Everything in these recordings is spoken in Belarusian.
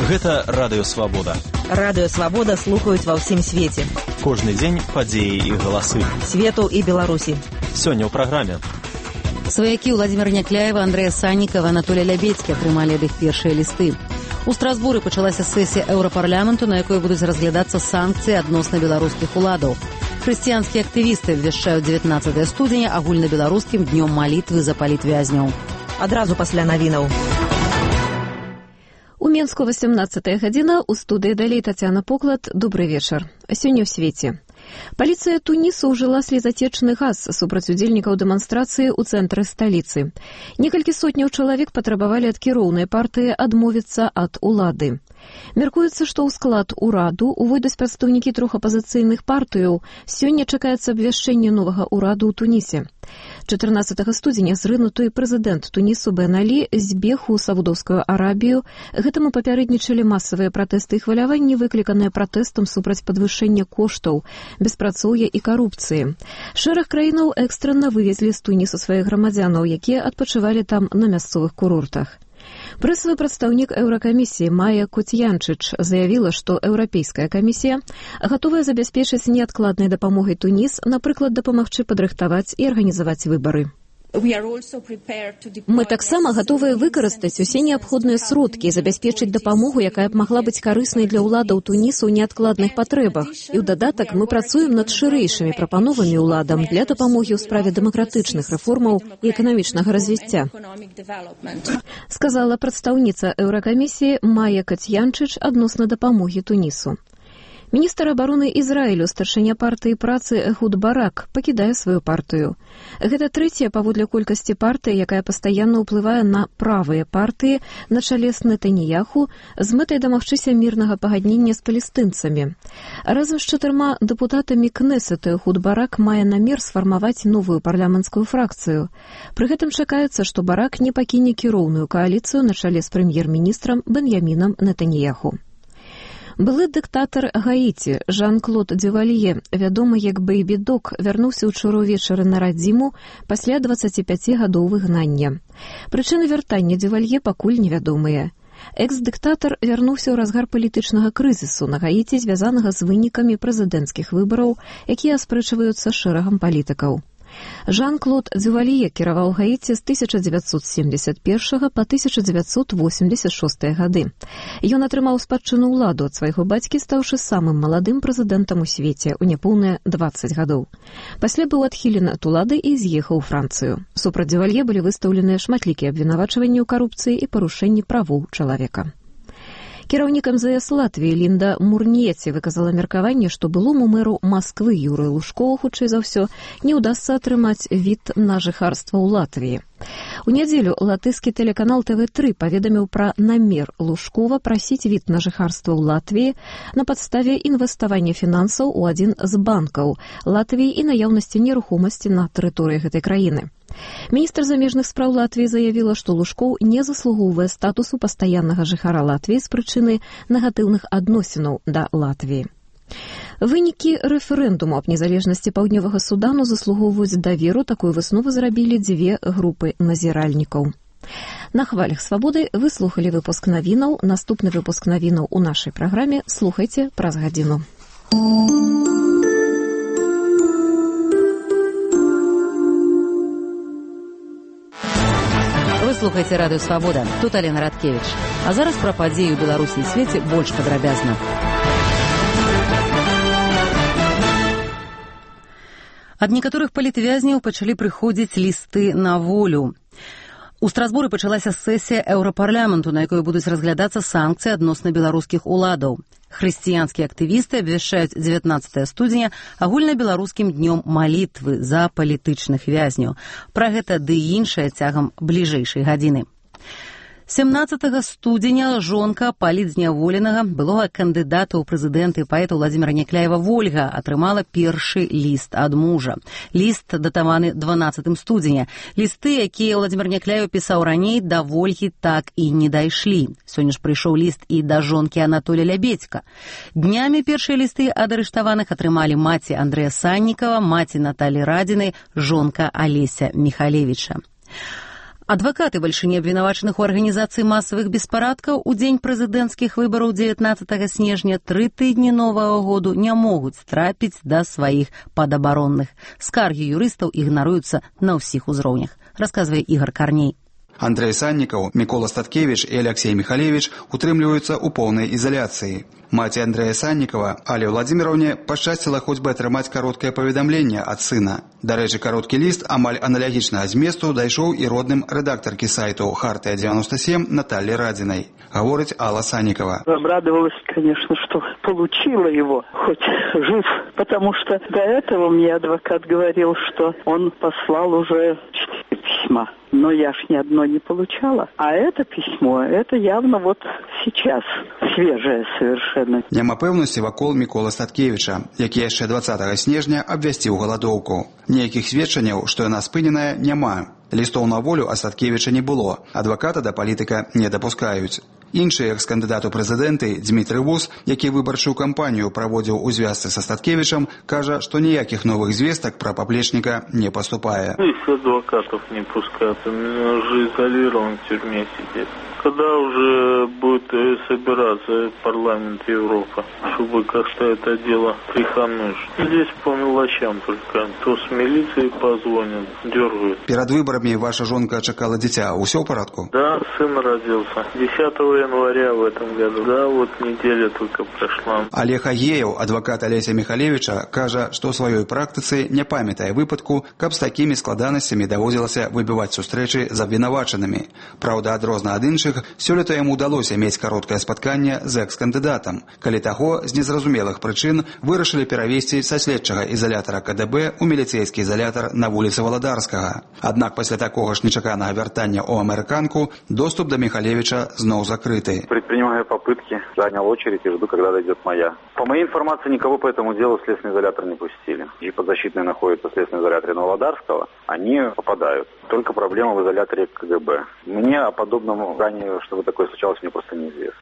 Гэта Радыё Свабода. Радыё Свабода слухаюць ва ўсім свеце. Кожны дзень падзеі і галасы. Свету і Беларусі. Сёння ў праграме. Сваякі Владимира Някляева, Андрэя Саннікава, Анатолія Лябедзькі атрымалі ад іх першыя лісты. У Страсбуры пачалася сесія Еўрапарламенту, на якой будуць разглядацца санкцыі адносна беларускіх уладаў. Хрысціянскія актывісты абвяшчаюць 19 студзеня агульнабеларускім днём малітвы за палітвязняў. Адразу пасля навінаў. У Менску 18 гадзіна, у студыі далей Тацяна Поклад. Добрый вечар. Сёння ў свеце. Паліцыя Тунісу ўжыла слезатечны газ супраць удзельнікаў дэманстрацыі ў цэнтры сталіцы. Некалькі сотняў чалавек патрабавалі ад кіроўнай партыі адмовіцца ад улады. Мяркуецца, што ў склад ураду увойдуць прадстаўнікі трох апазіцыйных партыяў. Сёння чакаецца абвяшчэнне новага ўраду ў Тунісе. 14 студзеня зрынуты прэзідэнт Тунісу Бен Алі збег у Саудаўскую Арабію. Гэтаму папярэднічалі масавыя пратэсты і хваляванні, выкліканыя пратэстам супраць падвышэння коштаў, беспрацоўя і карупцыі. Шэраг краінаў экстранна вывезлі з Тунісу сваіх грамадзянаў, якія адпачывалі там на мясцовых курортах. Прэсавы прадстаўнік Еўракамісіі Майя Кутьянчыч заявіла, што Еўрапейская камісія гатовая забяспечыць неадкладнай дапамогай Туніс, напрыклад, дапамагчы падрыхтаваць і арганізаваць выбары. Мы таксама гатовыя выкарыстаць усе неабходныя сродкі і забяспечыць дапамогу, якая б магла быць карыснай для ўладаў Тунісу ў неадкладных патрэбах. І ў дадатак мы працуем над шырэйшымі прапановамі ўладам для дапамогі ў справе дэмакратычных рэформаў і эканамічнага развіцця, сказала прадстаўніца Еўракамісіі Майя Кутьянчыч адносна дапамогі Тунісу. Міністр абароны Ізраілю, старшыня партыі працы Эхуд Барак, пакідае сваю партыю. Гэта трэцяя паводле колькасці партыя, якая пастаянна ўплывае на правыя партыі на чале з Нетаньяху з мэтай дамагчыся мірнага пагаднення з палестынцамі. Разам з 4 дэпутатамі Кнесету Эхуд Барак мае намер сфармаваць новую парламенцкую фракцыю. Пры гэтым чакаецца, што Барак не пакіне кіроўную кааліцыю на чале з прэм'ер-міністрам Беньямінам Нетаньяху. Былы дыктатар Гаіці Жан-Клод Дювалье, вядомы як Бэйбі-Дог, вярнуўся ўчора ўвечары на радзіму пасля 25 гадоў выгнання. Прычыны вяртання Дювалье пакуль невядомыя. Экс-дыктатар вярнуўся ў разгар палітычнага крызісу на Гаіці, звязанага з вынікамі прэзідэнцкіх выбараў, якія аспрэчваюцца шэрагам палітыкаў. Жан-Клод Дювалье кіраваў Гаіці з 1971 па 1986 гады. Ён атрымаў спадчыну ўладу ад свайго бацькі, стаўшы самым маладым прэзідэнтам у свеце ў няпоўныя 20 гадоў. Пасля быў адхілены ад улады і з'ехаў у Францыю. Супраць Дювалье былі выстаўленыя шматлікія абвінавачванні ў карупцыі і парушэнні правоў чалавека. Кіраўнік МЗС Латвіі Лінда Мурніеці выказала меркаванне, што былому мэру Масквы Юрыю Лужкову, хутчэй за ўсё, не ўдасца атрымаць від на жыхарства ў Латвіі. У нядзелю латышскі тэлеканал ТВ3 паведаміў пра намер Лужкова прасіць від на жыхарства ў Латвіі на падставе інвеставання фінансаў у адзін з банкаў Латвіі і наяўнасці нерухомасці на тэрыторыі гэтай краіны. Міністр замежных спраў Латвіі заявіла, што Лужкоў не заслугоўвае статусу пастаяннага жыхара Латвіі з прычыны негатыўных адносінаў да Латвіі. Вынікі рэферэндуму аб незалежнасці Паўднёвага Судану заслугоўваюць даверу. Такую выснову зрабілі 2 групы назіральнікаў. На хвалях свабоды вы слухалі выпуск навінаў. Наступны выпуск навінаў у нашай праграме слухайце праз гадзіну. Вы слухаеце Радыё Свабода. Тут Алена Радкевіч. А зараз пра падзеі ў Беларусі і свеце больш падрабязна. Ад некаторых палітвязняў пачалі прыходзіць лісты на волю. У Страсбуры пачалася сесія Еўрапарламенту, на якой будуць разглядацца санкцыі адносна беларускіх уладаў. Хрысціянскія актывісты абвяшчаюць 19 студзеня агульнабеларускім днём малітвы за палітычных вязняў. Пра гэта ды іншае цягам бліжэйшай гадзіны. 17 студзеня жонка палітзняволенага, былога кандыдата ў прэзідэнты паэта Владимира Някляева Вольга атрымала першы ліст ад мужа. Ліст датаваны 12 студзеня. Лісты, якія Владимир Някляев пісаў раней, да Вольгі так і не дайшлі. Сёння ж прыйшоў ліст і да жонкі Анатолія Лябедзька. Днямі першыя лісты ад арыштаваных атрымалі маці Андрэя Саннікава, маці Наталі Радзінай, жонка Алеся Міхалевіча. Адвакаты бальшыні абвінавачаных у арганізацыі масавых беспарадкаў у дзень прэзідэнцкіх выбараў 19 снежня 3 тыдні новага году не могуць трапіць да сваіх падабаронных. Скаргі юрыстаў ігнаруюцца на ўсіх узроўнях, расказвае Ігор Карней. Андрей Саннікаў, Мікола Статкевіч і Алексей Михалевич утрымліваюцца ў поўнай ізаляцыі. Маці Андрэя Саннікава, Але Владзіміраўне, пашчасціла хоць бы атрымаць кароткае паведамленне ад сына. Дарэчы, кароткі ліст амаль аналагічнага зместу дайшоў і родным рэдактаркі сайту «Хартия-97» Натальи Радиной. Говорит Алла Санникова. Обрадовалась, конечно, что получила его, хоть жив, потому что до этого мне адвокат говорил, что он послал уже 4 письма. Но я ж ни одно не получала. А это письмо, это явно вот сейчас, свежее совершенно. Няма пэўнасці вакол Міколы Статкевіча, які яшчэ 20 снежня абвясціў галадоўку. Ніякіх сведчанняў, што яна спыненая, няма. Лістоў на волю а Статкевіча не было. Адваката да палітыка не дапускаюць. Іншы экс-кандыдат у прэзідэнты Дмітрый Вус, які выбарчую кампанію праводзіў у звязцы са Статкевічам, кажа, што ніякіх новых звестак пра паплечніка не паступае. Их адвокатов не пускают, он уже изолирован в тюрьме сидит. Когда уже будет собираться парламент Европы, чтобы как-то это дело тряхануть? Здесь по мелочам только. То с милицией позвонят, дергают. Перед выборами ваша жонка чакала дзіця. Усё ў парадку? Да, сын родился. 10 января в этом году. Да, вот неделя только прошла. Олег Агеев, адвокат Алеся Михалевича, кажа, што ў сваёй практыцы не памятае выпадку, каб з такімі складанасцямі даводзілася выбіваць сустрэчы з абвінавачанымі. Праўда, адрозна ад іншых, сёлета яму ўдалося мець кароткае спатканне з экс-кандыдатам. Калі таго, з незразумелых прычын вырашылі перавесці са следчага ізалятара КДБ у міліцейскі ізалятар на вуліцы Валадарскага. Аднак пасля такога ж нечаканага вяртання ў амерыканку доступ да Михалевича зноў закрыты. Предпринимаю попытки, занял очередь и жду, когда дойдет моя. По моей информации, никого по этому делу в следственный изолятор не пустили. И подзащитные находятся в следственном изоляторе Новодарского, они попадают. Только проблема в изоляторе КГБ. Мне о подобном ранее, чтобы такое случалось, мне просто неизвестно.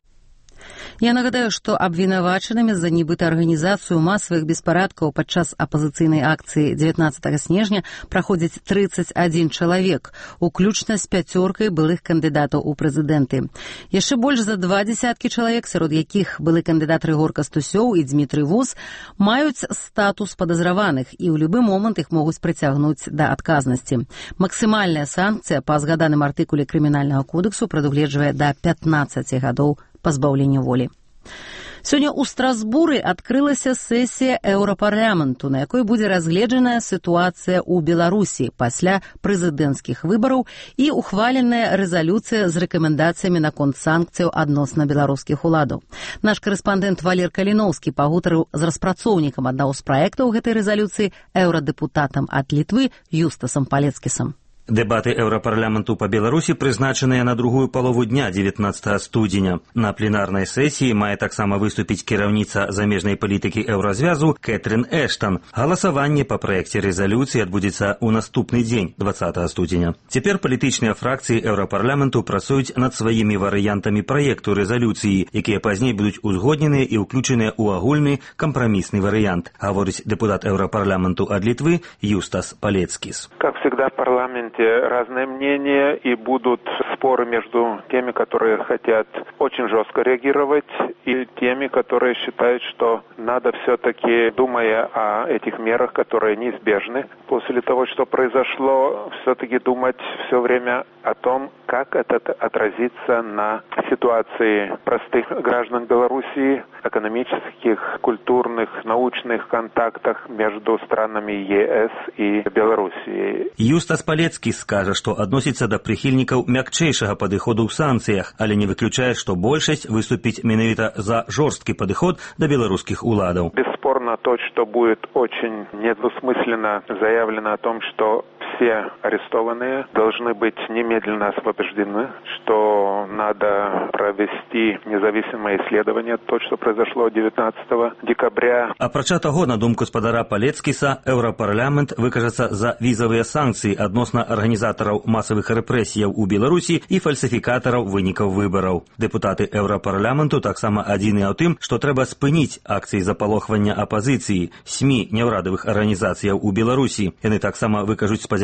Я нагадаю, што абвінавачанымі за нібыта арганізацыю масавых беспарадкаў падчас апазіцыйнай акцыі 19 снежня праходзіць 31 чалавек, уключна з 5 былых кандыдатаў у прэзідэнты. Яшчэ больш за 20 чалавек, сярод якіх былы кандыдат Рыгор Кастусёў і Дмітрый Вус, маюць статус падазраваных і ў любы момант іх могуць прыцягнуць да адказнасці. Максімальная санкцыя па згаданым артыкуле крымінальнага кодэксу прадугледжвае да 15 гадоў пазбаўлення волі. Сёння ў Страсбуры адкрылася сесія Еўрапарламенту, на якой будзе разгледжаная сітуацыя ў Беларусі пасля прэзідэнцкіх выбараў і ухваленая рэзалюцыя з рэкамендацыямі наконт санкцыяў адносна беларускіх уладаў. Наш карэспандэнт Валер Каліноўскі пагутарыў з распрацоўнікам аднаго з праектаў гэтай рэзалюцыі, еўрадэпутатам ад Літвы Юстасам Палецкісам. Дэбаты Еўрапарламенту па Беларусі прызначаныя на другую палову дня 19 студзеня. На пленарнай сесіі мае таксама выступіць кіраўніца замежнай палітыкі Еўразвязу Кэтрин Эштан. Галасаванне па праекце рэзалюцыі адбудзецца ў наступны дзень, 20 студзеня. Цяпер палітычныя фракцыі Еўрапарламенту працуюць над сваімі варыянтамі праекту рэзалюцыі, якія пазней будуць узгодненыя і ўключаныя ў агульны кампрамісны варыянт, гаворыць дэпутат Еўрапарламенту ад Літвы Юстас Палецкіс. Как всегда в парламенте разные мнения и будут споры между теми, которые хотят очень жестко реагировать, и теми, которые считают, что надо все-таки, думая о этих мерах, которые неизбежны после того, что произошло, все-таки думать все время о том, как это отразится на ситуации простых граждан Белоруссии, экономических, культурных, научных контактах между странами ЕС и Белоруссией. Юстас Палецкі скажа, што адносіцца да прыхільнікаў мякчэйшага падыходу ў санкцыях, але не выключае, што большасць выступіць менавіта за жорсткі падыход да беларускіх уладаў. Бесспорно то, что будет очень недвусмысленно заявлено о том, что все арестованные должны быть немедленно освобождены, что надо провести независимое исследование, то, что произошло 19 декабря. Апрача таго, на думку спадара Палецкіса, Еўрапарламент выкажацца за візавыя санкцыі адносна арганізатараў масавых рэпрэсіяў у Беларусі і фальсіфікатараў вынікаў выбараў. Дэпутаты Еўрапарламенту таксама адзіныя ў тым, што трэба спыніць акцыі запалохвання апазіцыі, СМІ, няўрадавых арганізацыяў у Беларусі. Яны таксама выкажуць спадзяванне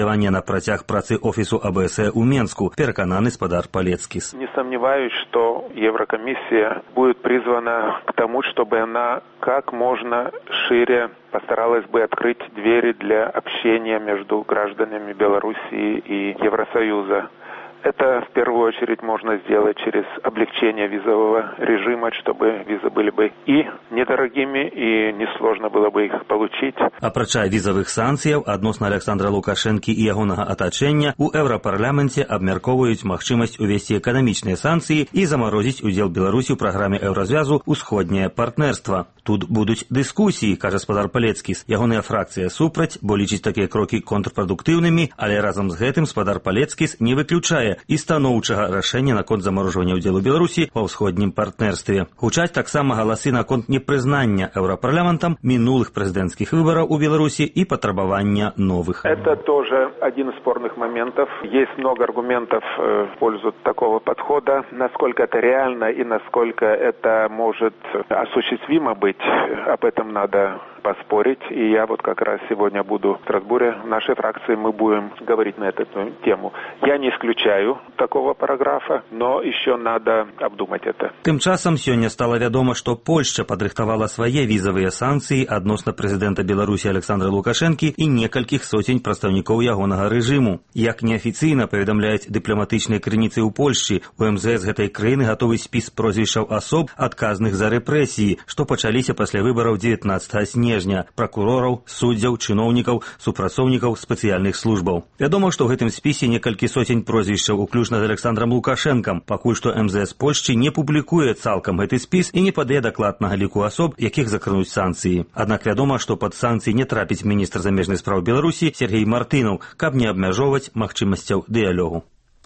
праблемавыследавання на працяг працы офісу АБС у Менску, перакананы спадар Палецкіс. Не сомневаюсь, что Еврокомиссия будет призвана к тому, чтобы она как можно шире постаралась бы открыть двери для общения между гражданами Белоруссии и Евросоюза. Это в первую очередь можно сделать через облегчение визового режима, чтобы визы были бы и недорогими, и несложно было бы их получить. Апрача візавых санкцыяў адносна Александра Лукашэнкі і ягонага атачэння у Еўрапарламенце абмяркоўваюць магчымасць увесці эканамічныя санкцыі і замарозіць удзел Беларусі ў праграме Еўразвязу «Усходняе партнерства». Тут будуць дыскусіі, кажа спадар Палецкіс. Ягоная фракцыя супраць, бо лічыць такія крокі контрпрадуктыўнымі, але разам з гэтым спадар Палецкіс не выключае і станоўчага рашэння наконт замарожвання ўдзелу Беларусі ва ўсходнім партнерстве. Гучаць таксама галасы наконт непрызнання Еўрапарламентам мінулых прэзідэнцкіх выбараў у Беларусі і патрабавання новых. Это тоже один из спорных моментов. Есть много аргументов в пользу такого подхода. Насколько это реально и насколько это может осуществимо быть, об этом надо поспорить. И я вот как раз сегодня буду в Страсбурге. В нашей фракции мы будем говорить на эту тему. Я не исключаю такого параграфа, но еще надо обдумать это. Тым часам сёння стала вядома, што Польшча падрыхтавала свае візавыя санкцыі адносна прэзідэнта Беларусі Александра Лукашэнкі і некалькіх соцень прадстаўнікоў ягонага рэжыму. Як неафіцыйна паведамляюць дыпламатычныя крыніцы ў Польшчы, у МЗС гэтай краіны гатовы спіс прозвішчаў асоб, адказных за рэпрэсіі, што пачаліся пасля выбараў 19 снежня, пракурораў, суддзяў, чыноўнікаў, супрацоўнікаў спецыяльных службаў. Вядома, што ў гэтым спісе некалькі соцень прозвішчаў, уключна з Александрам Лукашэнкам. Пакуль што МЗС Польшчы не публікуе цалкам гэты спіс і не падае дакладнага ліку асоб, якіх закрануць санкцыі. Аднак вядома, што пад санкцыі не трапіць міністр замежных спраў Беларусі Сергей Мартынаў, каб не абмяжоўваць магчымасцяў дыялогу.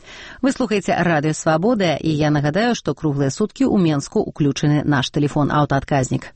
Вы слухаеце Радыё Свабода, і я нагадаю, што круглыя суткі ў Менску уключаны наш тэлефон-аўтаадказнік.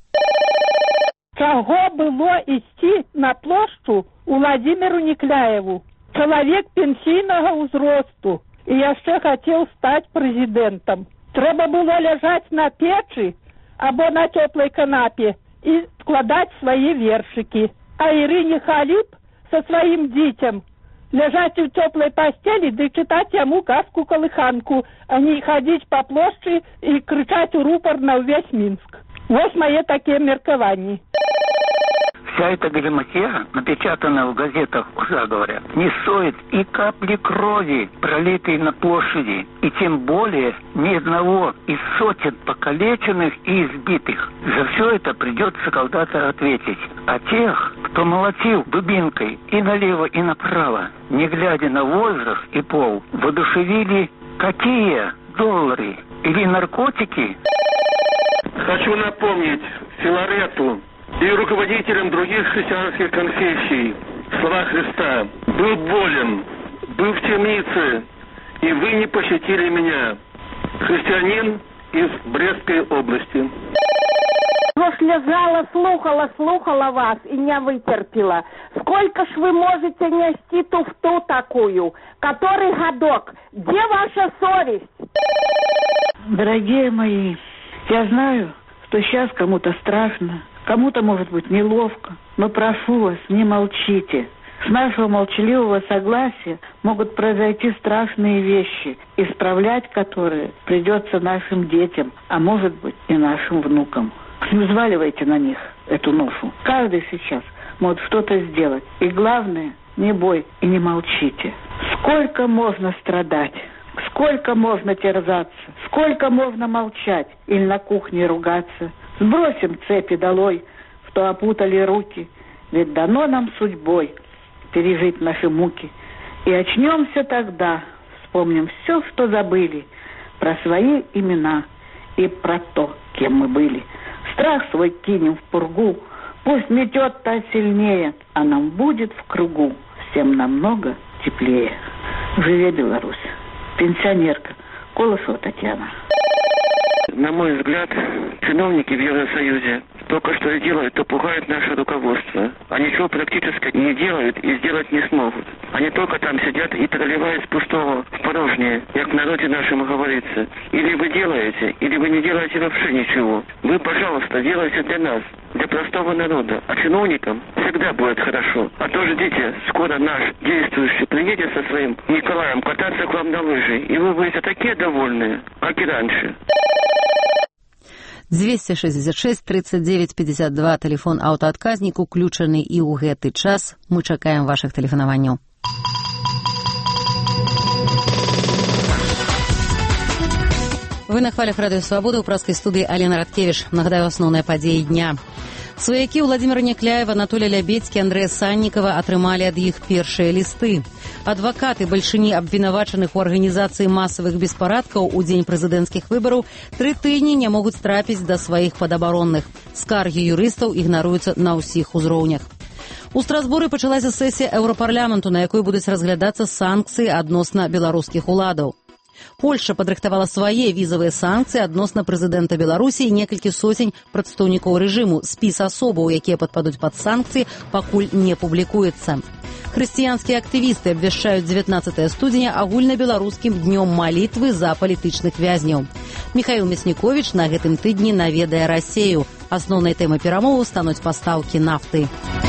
Чаго было ісці на плошчу Уладзіміру Некляеву? Чалавек пенсійнага ўзросту і яшчэ хацеў стаць прэзідэнтам. Трэба было ляжаць на печы або на цёплай канапе і складаць свае вершыкі. А Ірыне Халіп са сваім дзіцем ляжаць у цёплай пасцелі ды чытаць яму казку-калыханку, а не хадзіць па плошчы і крычаць у рупар на ўвесь Мінск. Вось мае такія меркаванні. Вся эта галиматья, напечатанная в газетах, уже говорят, не стоит и капли крови, пролитой на площади, и тем более ни одного из сотен покалеченных и избитых. За все это придется когда-то ответить. А тех, кто молотил дубинкой и налево, и направо, не глядя на возраст и пол, воодушевили какие доллары или наркотики? Хочу напомнить Филарету и руководителям других христианских конфессий слова Христа. Был болен, был в темнице, и вы не посетили меня. Христианин из Брестской области. Вот лежала, слухала вас и не вытерпела. Сколько ж вы можете нести туфту такую? Который годок? Где ваша совесть? Дорогие мои, я знаю, что сейчас кому-то страшно, кому-то, может быть, неловко, но прошу вас, не молчите. С нашего молчаливого согласия могут произойти страшные вещи, исправлять которые придется нашим детям, а может быть и нашим внукам. Не взваливайте на них эту ношу. Каждый сейчас может что-то сделать. И главное, не бой и не молчите. Сколько можно страдать? Сколько можно терзаться? Сколько можно молчать или на кухне ругаться? Сбросим цепи долой, что опутали руки, ведь дано нам судьбой пережить наши муки. И очнемся тогда, вспомним все, что забыли, про свои имена и про то, кем мы были. Страх свой кинем в пургу, пусть метет та сильнее, а нам будет в кругу всем намного теплее. Живе Беларусь! Пенсионерка Колосова Татьяна. На мой взгляд, чиновники в Евросоюзе только что делают, то пугают наше руководство. Они ничего практически не делают и сделать не смогут. Они только там сидят и проливают с пустого в порожнее, как в народе нашем говорится. Или вы делаете, или вы не делаете вообще ничего. Вы, пожалуйста, делайте для нас, для простого народа. А чиновникам всегда будет хорошо. А то ждите, скоро наш действующий приедет со своим Николаем кататься к вам на лыжи. И вы будете такие довольные, как и раньше. 266 39 52, телефон аўтаадказнік уключаны і ў гэты час. Мы чакаем вашых тэлефанаванняў. Вы на хвалях радыё Свабода, ў праскай студыі Алена Радкевіч. Нагадаю асноўныя падзеі дня. Сваякі Владимира Някляева, Анатолия Лябедзькі, Андрэя Саннікава атрымалі ад іх першыя лісты. Адвакаты бальшыні абвінавачаных у арганізацыі масавых беспарадкаў у дзень прэзідэнцкіх выбараў 3 тыдні не могуць трапіць да сваіх падабаронных. Скаргі юрыстаў ігнаруюцца на ўсіх узроўнях. У Страсбуры пачалася сесія Еўрапарламенту, на якой будуць разглядацца санкцыі адносна беларускіх уладаў. Польша падрыхтавала свае візавыя санкцыі адносна прэзідэнта Беларусі і некалькі сотень прадстаўнікоў рэжыму. Спіс асобаў, якія падпадуць пад санкцыі, пакуль не публікуецца. Хрысціянскія актывісты абвяшчаюць 19 студзеня агульнабеларускім днём малітвы за палітычных вязняў. Міхаіл Мясніковіч на гэтым тыдні наведае Расею. Асноўнай тэмай перамоваў стануць пастаўкі нафты.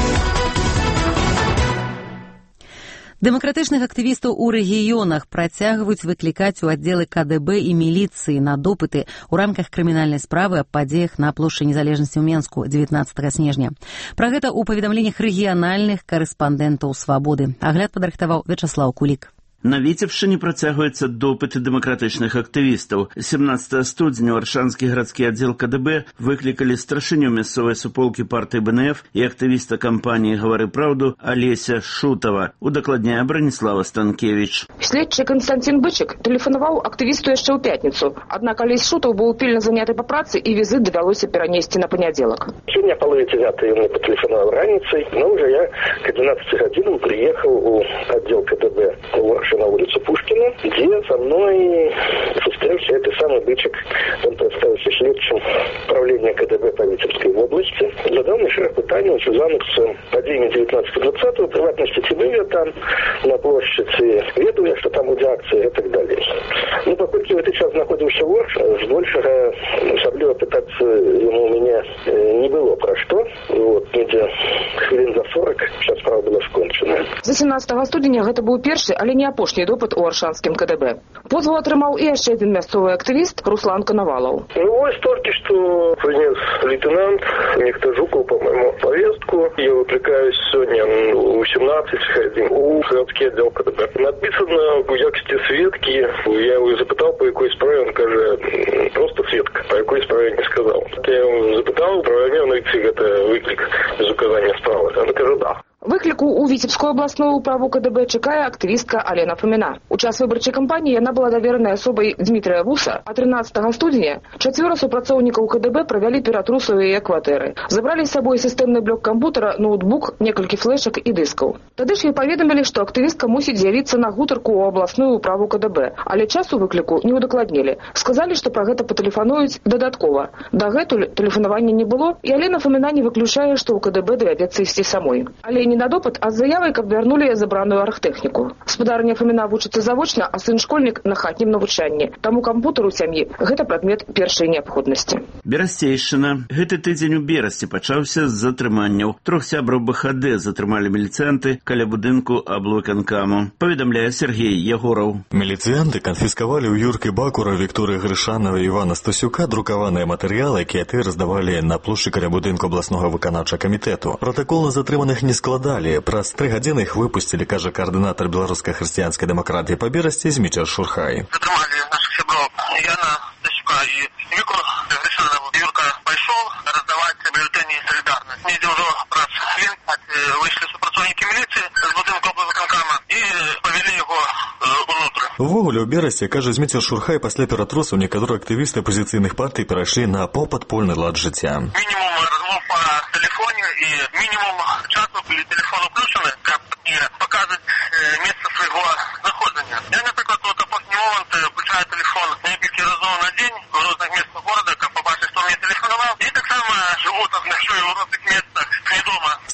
Дэмакратычных актывістаў у рэгіёнах працягваюць выклікаць у аддзелы КДБ і міліцыі на допыты ў рамках крымінальнай справы аб падзеях на плошчы Незалежнасці ў Менску 19 снежня. Пра гэта ў паведамленнях рэгіянальных карэспандэнтаў Свабоды. Агляд падрыхтаваў Вячаслаў Кулік. На Віцебшчыне працягваюцца допыты дэмакратычных актывістаў. 17 студзеня Аршанскі гарадскі аддзел КДБ выклікалі старшыню мясцовай суполкі партыі БНФ і актывіста кампаніі «Гавары праўду» Алеся Шутава. Удакладняе Браніслава Станкевіч. Следчы Канстантин Бычык тэлефанаваў актывісту яшчэ ў пятніцу. Аднак Алесь Шутаў быў пільна заняты па працы і візіт давялося перанесці на панядзелак. Сегодня половина 9 ён мне патэлефанаваў раніцай, но уже я к 11 гадзінам приехал у отдел КДБ на улицу Пушкина, где со мной состоялся этот самый Бычек. Он представился следчым управления КДБ по Витебской области. Задал мне шесть питаний, связанных с падением 19-20, приватности Тиберия там, на площади, веду я, что там будет акция и так далее. Ну, поскольку я в этот час находился в Орше, больше особливо пытаться ему у меня не было про что. Вот, где хвилин за 40, сейчас справа была скончена. За 17 студзеня гэта быў першы, але не апошні допыт у Аршанскім КДБ. Позвал атрымаў і яшчэ адзін мясцовы актывіст Руслан Коновалов. Ну, вот только что принес лейтенант, некто Жуков, по-моему, повестку. Я выкликаюсь сегодня у 17 у городский отдел КДБ. Написано в якости свідки. Я его запитав, по якой справі, він каже, просто свідка. По якой справі не сказав. Я його запитав, правомірний це виклик без указання справи. Він каже, да. Выкліку ў Віцебскую абласную ўправу КДБ чакае актывістка Алена Фоміна. У час выбарчай кампаніі яна была даверанай асобай Дмітрыя Вуса, а 13 студзеня 4 супрацоўнікаў КДБ правялі ператрусу яе кватэры. Забралі з сабой сістэмны блок кампутара, ноутбук, некалькі флешак і дыскаў. Тады ж ёй паведамілі, што актывістка мусіць з'явіцца на гутарку ў абласную ўправу КДБ, але часу выкліку не ўдакладнілі. Сказалі, што пра гэта патэлефануюць дадаткова. Дагэтуль тэлефанавання не было, і Алена Фоміна не выключае, што ў КДБ давядзецца ісці самой. Але не на допыт, а з заявай, каб вярнулі забраную архтэхніку. Спадарня Фоміна вучыцца завочна, а сын школьнік на хатнім навучанні. Таму кампутар у сям'і гэта прадмет першай неабходнасці. Берасцейшчына. Гэты тыдзень у Берасці пачаўся з затрыманняў. 3 сябраў БХД затрымалі міліцыянты каля будынку аблвыканкаму. Паведамляе Сергей Ягораў. Міліцыянты канфіскавалі ў Юркі Бакура, Вікторыі Грышанова і Івана Стасюка друкаваныя матэрыялы, якія ты раздавалі на плошчы каля будынку абласнога выканаўчага камітэту. Пратакол на затрыманых не складалі. Праз 3 гадзіны іх выпусцілі, кажа каардынатар беларускай хрысціянскай дэмакратыі па Берасці Зміцер Шурхай. Затрымалі наших сяброў Яна Стасюка і Віку Грышанова. Юрка пайшоў раздаваць бюлетэні «Солідарнасць». Недзе ўжо праз хвілін выйшлі супрацоўнікі міліцыі з будынку аблвыканкама і павялі яго ўнутр. Увогуле ў Берасці, кажа Зміцер Шурхай, пасля ператрусаў некаторыя актывісты апазіцыйных партый перайшлі на паўпадпольны лад жыцця. Мінімум размоў па тэлефоне і мінімум часу былі тэлефоны включаны, каб не паказаць месца свайго знаходжання. Я, напрыклад, вот апошні момант включаю тэлефон некалькі разоў на дзень у розных месцах горада, каб пабачыць, хто мне тэлефанаваў. І таксама жыву там ночую ў розных месцах, не дома. З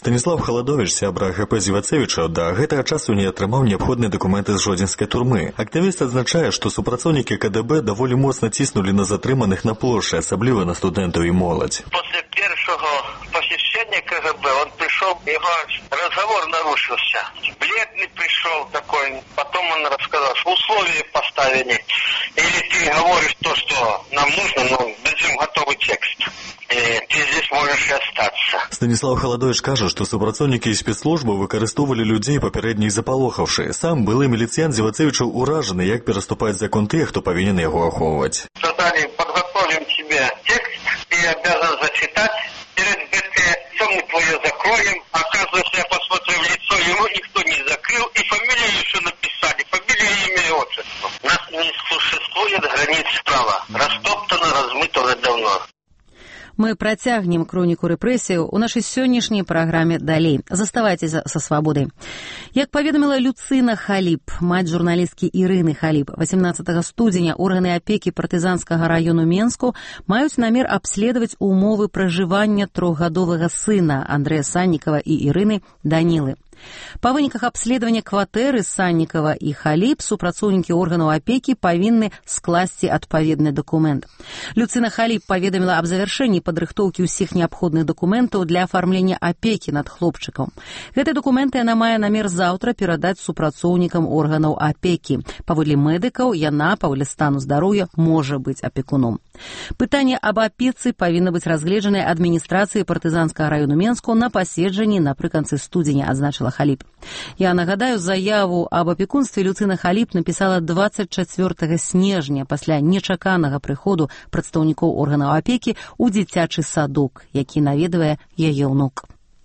Станіслав Халадович, сябра ГП Зівацевіча, да гэтага часу не атрымаў неабходныя дакументы з жодзінскай турмы. Актывіст адзначае, што супрацоўнікі КДБ даволі моцна ціснулі на затрыманых на плошчы, асабліва на студэнтаў і моладзь. После первого посещения КГБ он пришел, его разговор нарушился. Бледный пришел такой, потом он рассказал, что условия поставили. Или ты говоришь то, что нам нужно, но дадим готовый текст. И ты здесь можешь и остаться. Станіслав Халадович кажа, што супрацоўнікі службы выкарыстоўвалі людзей папярэдне іх запалохаўшы. Сам былы міліцыянт Зівацевіча ўражаны, як пераступаць закон тых, хто павінен яго ахоўваць. Сказали, подготовим тебе текст, ты обязан зачитать. Перед лицом мы твое закроем. Оказывается, я посмотрел в лицо, его никто не закрыл. И фамилию еще написали. Фамилию, имя и отчество. У нас не существует границ права. Растоптано, размыто уже давно. Мы працягнем хроніку рэпрэсіяў у нашай сённяшняй праграме далей. Заставайцеся са свабодай. Як паведаміла Люцына Халіп, маць журналісткі Ірыны Халіп, 18 студзеня органы апекі партызанскага раёну Менску маюць намер абследаваць умовы пражывання трохгадовага сына Андрэя Саннікава і Ірыны Данілы. Па выніках абследавання кватэры Саннікава і Халіп супрацоўнікі органаў апекі павінны скласці адпаведны дакумент. Люцына Халіп паведаміла аб завяршэнні падрыхтоўкі ўсіх неабходных дакументаў для афармлення апекі над хлопчыкам. Гэтыя дакументы яна мае намер заўтра перадаць супрацоўнікам органаў апекі. Паводле медыкаў, яна, паводле стану здароўя, можа быць апекуном. Пытанне аб апецы павінна быць разгледжанае адміністрацыяй партызанскага раёну Менску на паседжанні напрыканцы студзеня, адзначыла Халіп. Я нагадаю, заяву аб апекунстве Люцына Халіп напісала 24 снежня пасля нечаканага прыходу прадстаўнікоў органаў апекі ў дзіцячы садок, які наведвае яе ўнук.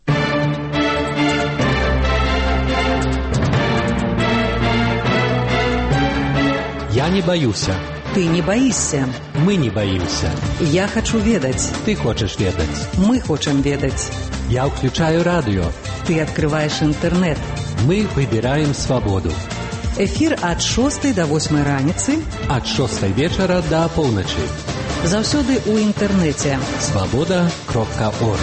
Я не боюся. Ты не боишься. Мы не боимся. Я хочу ведать. Ты хочешь ведать. Мы хотим ведать. Я включаю радио. Ты открываешь интернет. Мы выбираем свободу. Эфир от 6 до 8 раніцы. От 6 вечера до полночи. Заўсёды у интернете. Свобода.орг.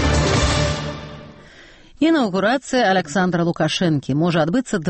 Інаўгурацыя Александра Лукашэнкі можа адбыцца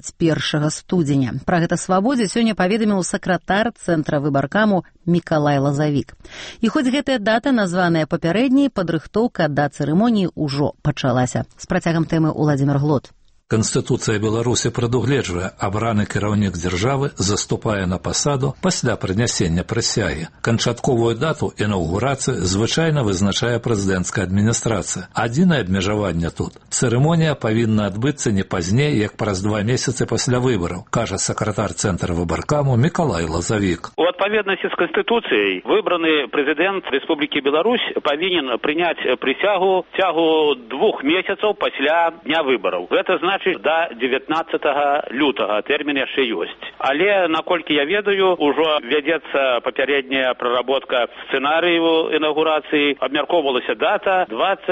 21 студзеня. Пра гэта «Свабодзе» сёння паведаміў сакратар Цэнтра выбаркаму Мікалай Лазавік. І хоць гэтая дата, названая папярэдняй, падрыхтоўка да цырымоніі ўжо пачалася. З працягам тэмы Уладзімір Глот. Канстытуцыя Беларусі прадугледжвае, абраны кіраўнік дзяржавы заступае на пасаду пасля прынясення прысягі. Канчатковую дату інаўгурацыі звычайна вызначае прэзідэнцкая адміністрацыя. Адзінае абмежаванне тут. Цырымонія павінна адбыцца не пазней, як праз 2 месяцы пасля выбараў, кажа сакратар Цэнтра выбаркаму Мікалай Лазавік. У адпаведнасці з Канстытуцыяй выбраны прэзідэнт Рэспублікі Беларусь павінен прыняць прысягу в цягу 2 месяцаў пасля дня выбараў. Гэта значыць до 19 лютага, тэрмін яшчэ ёсць. Але, наколькі я ведаю, ужо вядзецца папярэдняя праработка сцэнарыю інаўгурацыі, абмяркоўвалася дата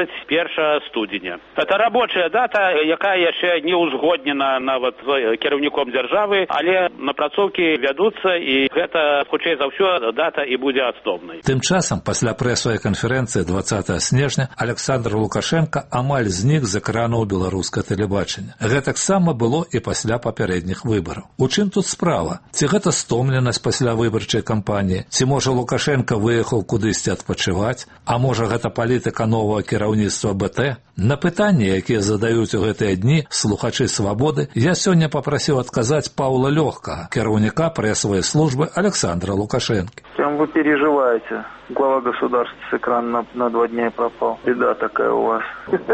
21 студзеня. Это рабочая дата, якая яшчэ не ўзгоднена нават кіраўніком дзяржавы, але напрацоўкі вядуцца, і гэта, хутчэй за ўсё, дата і будзе асноўнай. Тым часам, пасля прэсавай канферэнцыі 20 снежня, Александр Лукашенко амаль знік з экранаў беларускага тэлебачання. Гэтаксама было і пасля папярэдніх выбараў. У чым тут справа? Ці гэта стомленасць пасля выбарчай кампаніі? Ці, можа, Лукашенко выехаў кудысьці адпачываць? А можа, гэта палітыка новага кіраўніцтва БТ? На пытанні, якія задаюць у гэтыя дні слухачы «Свабоды», я сёння папрасіў адказаць Паўла Лёгкага, кіраўніка прэсавай службы Александра Лукашенко. Чем вы переживаете? Глава государства с экрана на 2 дня пропал. Беда такая у вас.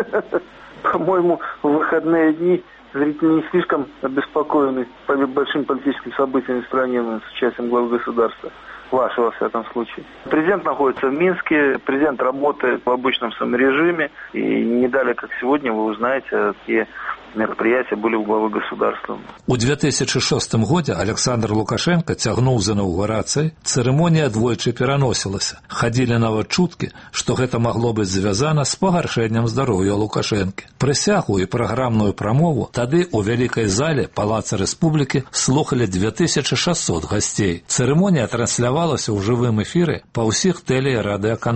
По-моему, в выходные дни зрители не слишком обеспокоены большими политическими событиями в стране с участием главы государства. Ваши, во всяком случае. Президент находится в Минске, президент работает в обычном саморежиме, и не далее, как сегодня, вы узнаете, какие мерапрыяцыя былі ў главы государства. У 2006 годзе Александр Лукашенко цягнуў з інаўгурацыяй, цырымонія двойчы пераносілася. Хадзілі нават чуткі, што гэта магло быць звязана з пагаршэннем здароўя Лукашэнкі. Прысягу і праграмную прамову тады у вялікай зале Палаца Рэспублікі слухалі 2600 гасцей. Цырымонія транслявалася ў жывым эфіры па ўсіх тэле- і радыёканалах.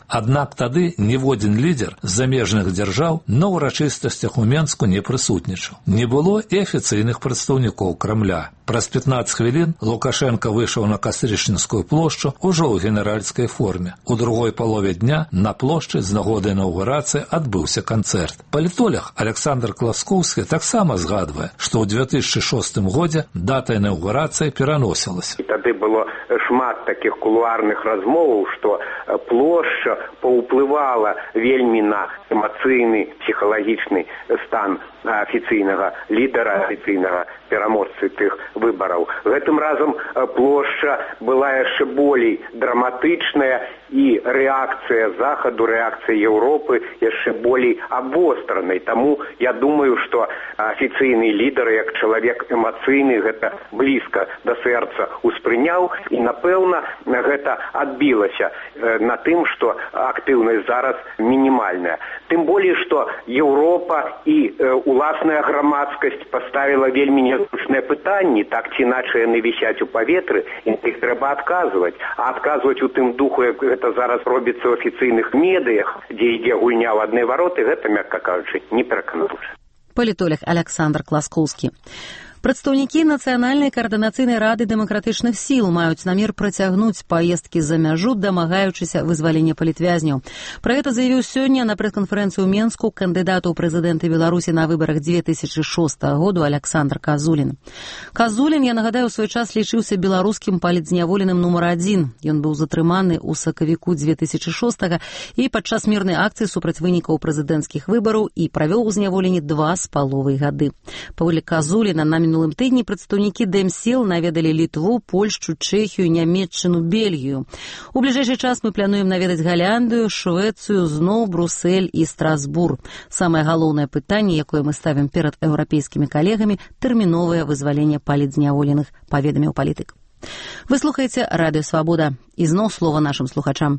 Аднак тады ніводзін лідер з замежных дзяржаў на ўрачыстасцях у Менску не прысутнічаў. Не было і афіцыйных прадстаўнікоў Крамля. Праз 15 хвілін Лукашенко выйшаў на Кастрычніцкую плошчу ўжо ў генеральскай форме. У другой палове дня на плошчы з нагоды інаўгурацыі адбыўся канцэрт. Палітолог Александр Класкоўскі таксама згадвае, што ў 2006 годзе дата інаўгурацыі пераносілася. Тады было шмат такіх кулуарных размоваў, што плошча паўплывала вельмі на эмацыйны, псіхалагічны стан афіцыйнага лідара, афіцыйнага пераможцы тых выбараў. Гэтым разам плошча была яшчэ болей драматычная і рэакцыя Захаду, рэакцыя Еўропы яшчэ болей абостранай. Таму я думаю, што афіцыйны лідар, як чалавек эмацыйны, гэта блізка да сэрца успрыняў, і, напэўна, гэта адбілася на тым, што актыўнасць зараз мінімальная. Тым болей, што Еўропа і уласная грамадскасць паставіла вельмі нязручныя пытанні, так ці іначай яны вісяць у паветры, і іх трэба адказваць. А адказваць у тым духу, як гэта зараз робіцца ў афіцыйных медыях, дзе ідзе гульня ў адны вароты, гэта, мякка кажучы, не пераканаўча. Палітолог Александр Класкоўскі. Прадстаўнікі Нацыянальнай каардынацыйнай рады дэмакратычных сіл маюць намер працягнуць паездкі за мяжу, дамагаючыся вызвалення палітвязняў. Пра гэта заявіў сёння на прэс-канферэнцыі ў Менску кандыдат у прэзідэнты Беларусі на выбарах 2006 году Александр Казулін. Казулін, я нагадаю, у свой час лічыўся беларускім палітзняволеным нумар 1. Ён быў затрыманы ў сакавіку 2006 і падчас мірнай акцыі супраць вынікаў прэзідэнцкіх выбараў і правёў у зняволенні 2,5 гады. Паводле Казуліна, на мінулым тыдні прадстаўнікі Дэмсіл наведалі Літву, Польшчу, Чэхію, Нямецчыну, Бельгію. У бліжэйшы час мы плануем наведаць Галяндыю, Швецыю, зноў Брусэль і Страсбур. Самае галоўнае пытанне, якое мы ставім перад еўрапейскімі калегамі, тэрміновае вызваленне палітзняволеных, паведаміў палітык. Вы слухаеце Радыё Свабода. І зноў слова нашым слухачам.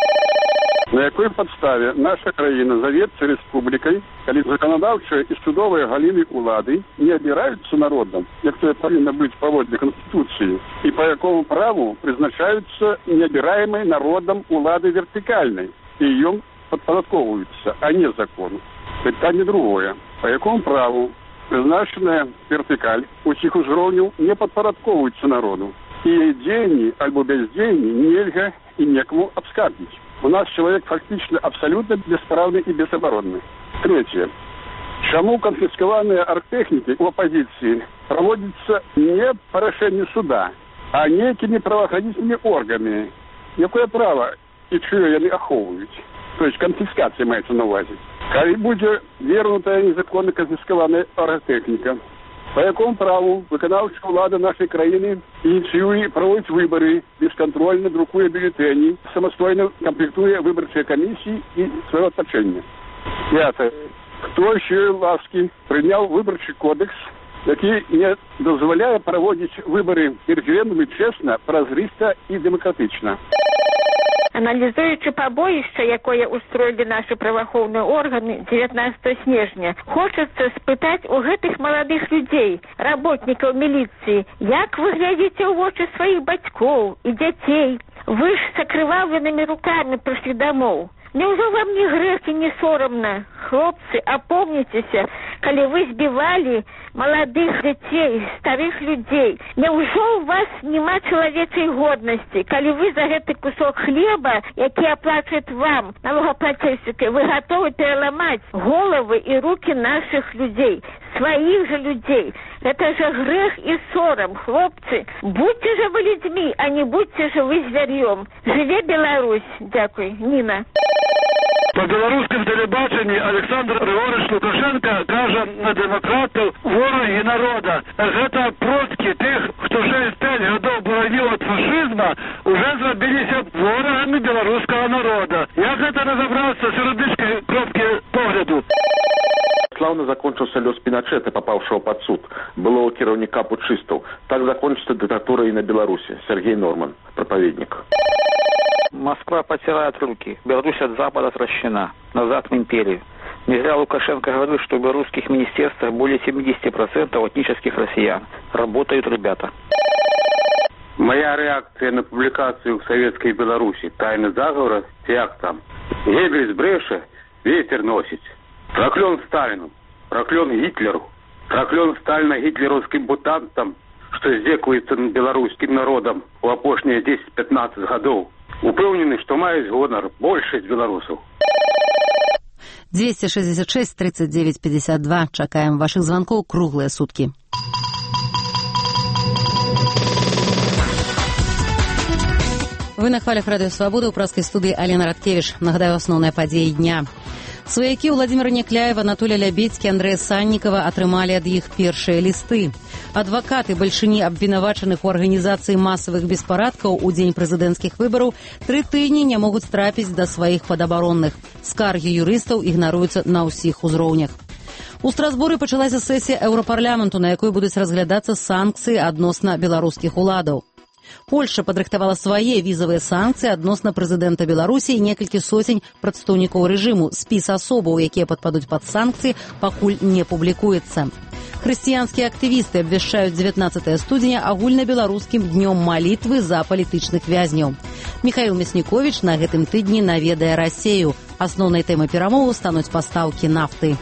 На якой падставе наша краіна завецца рэспублікай, калі заканадаўчыя і судовыя галіны ўлады не абіраюцца народам, як тое павінна быць паводле Канстытуцыі, і па якому праву прызначаюцца неабіраемай народам улады вертыкальнай, і ём падпарадковваюцца, а не закону. Пытанне другое. Па якому праву прызначаная вертыкаль усіх узроўняў не падпарадковваюцца народу, і дзеянні альбо бяздзеянні нельга і некаму абскардзіць. У нас человек фактично абсолютно бесправный и безоборонный. Третье. Чему конфискованные арттехники у оппозиции проводятся не по решению суда, а некими правоохранительными органами? Якое право и чье они оховывают? То есть конфискация имеется на увазе. Коли будет вернутая незаконно конфискованная арттехника, по якому праву виконавча влада нашої країни ініціює, проводить вибори, безконтрольно друкує бюлетені, самостійно комплектує виборчі комісії і своє оточення. П'яте. Хто ще ласки прийняв виборчий кодекс, який не дозволяє проводити вибори і референдуми чесно, прозристо і демократично. Аналізуючи пабоїще, якое устроїли наші правоохоўныя органы 19 снежня, хочацца спытаць у гэтых маладых людзей, работнікаў міліцыі, як вы глядзіце ў вочы сваіх бацькоў і дзяцей? Вы ж с акрываўленымі рукамі прыйшлі дамоў. Неужо вам не грэх і не сорамна? Хлопцы, апомніцеся, калі вы збівалі маладых дзяцей, старых людзей. Неужо у вас няма чалавечай годнасці, калі вы за гэты кусок хлеба, які аплачваюць вам, налогоплательщики, вы гатовы пераламаць головы і руки наших людзей, сваіх же людзей. Это же грэх і сорам, хлопцы. Будьте же вы людьми, а не будьте же вы звяр'ём. Жыве Беларусь. Дякуй. Ніна. По беларускім тэлебачанні Александр Григорьевич Лукашенко кажа на дэмакратаў ворагі народа. Гэта продкі тых, хто 6-5 гадоў бараніў ад фашызма, уже зрабіліся ворагамі беларускага народа. Як гэта разабрацца з юрыдычнай кропкі погляду? Слаўна закончыўся лёс Піначэта, папаўшого пад суд, былого кіраўніка путчыстаў. Так закончыцца дыктатура і на Беларусі. Сергей Норман, проповедник. Москва потирает руки. Беларусь от Запада отращена. Назад в империю. Не зря Лукашенко говорил, что в белорусских министерствах более 70% этнических россиян. Работают ребята. Моя реакция на публикацию в Советской Беларуси «Тайны заговора» як там. Геббельс бреше, ветер носит. Проклен Сталину, проклен Гитлеру, проклен Сталина гитлеровским бутантам, что здекуется над белорусским народом у апошние 10-15 годов. Упевнены, что маюсь гонор большасць белорусов. 266 39 52. Чакаем ваших звонков круглые сутки. Вы на хвалях Радио Свобода, у праской студии Алена Радкевич. Нагадаю, основные подеи дня. Сваякі Владимира Некляева, Анатолия Лябедзькі, Андрея Санникова атрымалі ад іх першыя лісты. Адвакаты бальшыні абвінавачаных у арганізацыі масавых беспарадкаў у дзень прэзідэнцкіх выбараў 3 тыдні не могуць трапіць да сваіх падабаронных. Скаргі юрыстаў ігнаруюцца на ўсіх узроўнях. У Страсбуры пачалася сесія Еўрапарламенту, на якой будуць разглядацца санкцыі адносна беларускіх уладаў. Польша падрыхтавала свае візавыя санкцыі адносна прэзідэнта Беларусі і некалькі сотень прадстаўнікоў рэжыму. Спіс асобаў, якія падпадуць пад санкцыі, пакуль не публікуецца. Хрысціянскія актывісты абвяшчаюць 19 студзеня агульнабеларускім днём малітвы за палітычных вязняў. Міхаіл Мясніковіч на гэтым тыдні наведае Расею. Асноўнай тэмай перамоваў стануць пастаўкі нафты.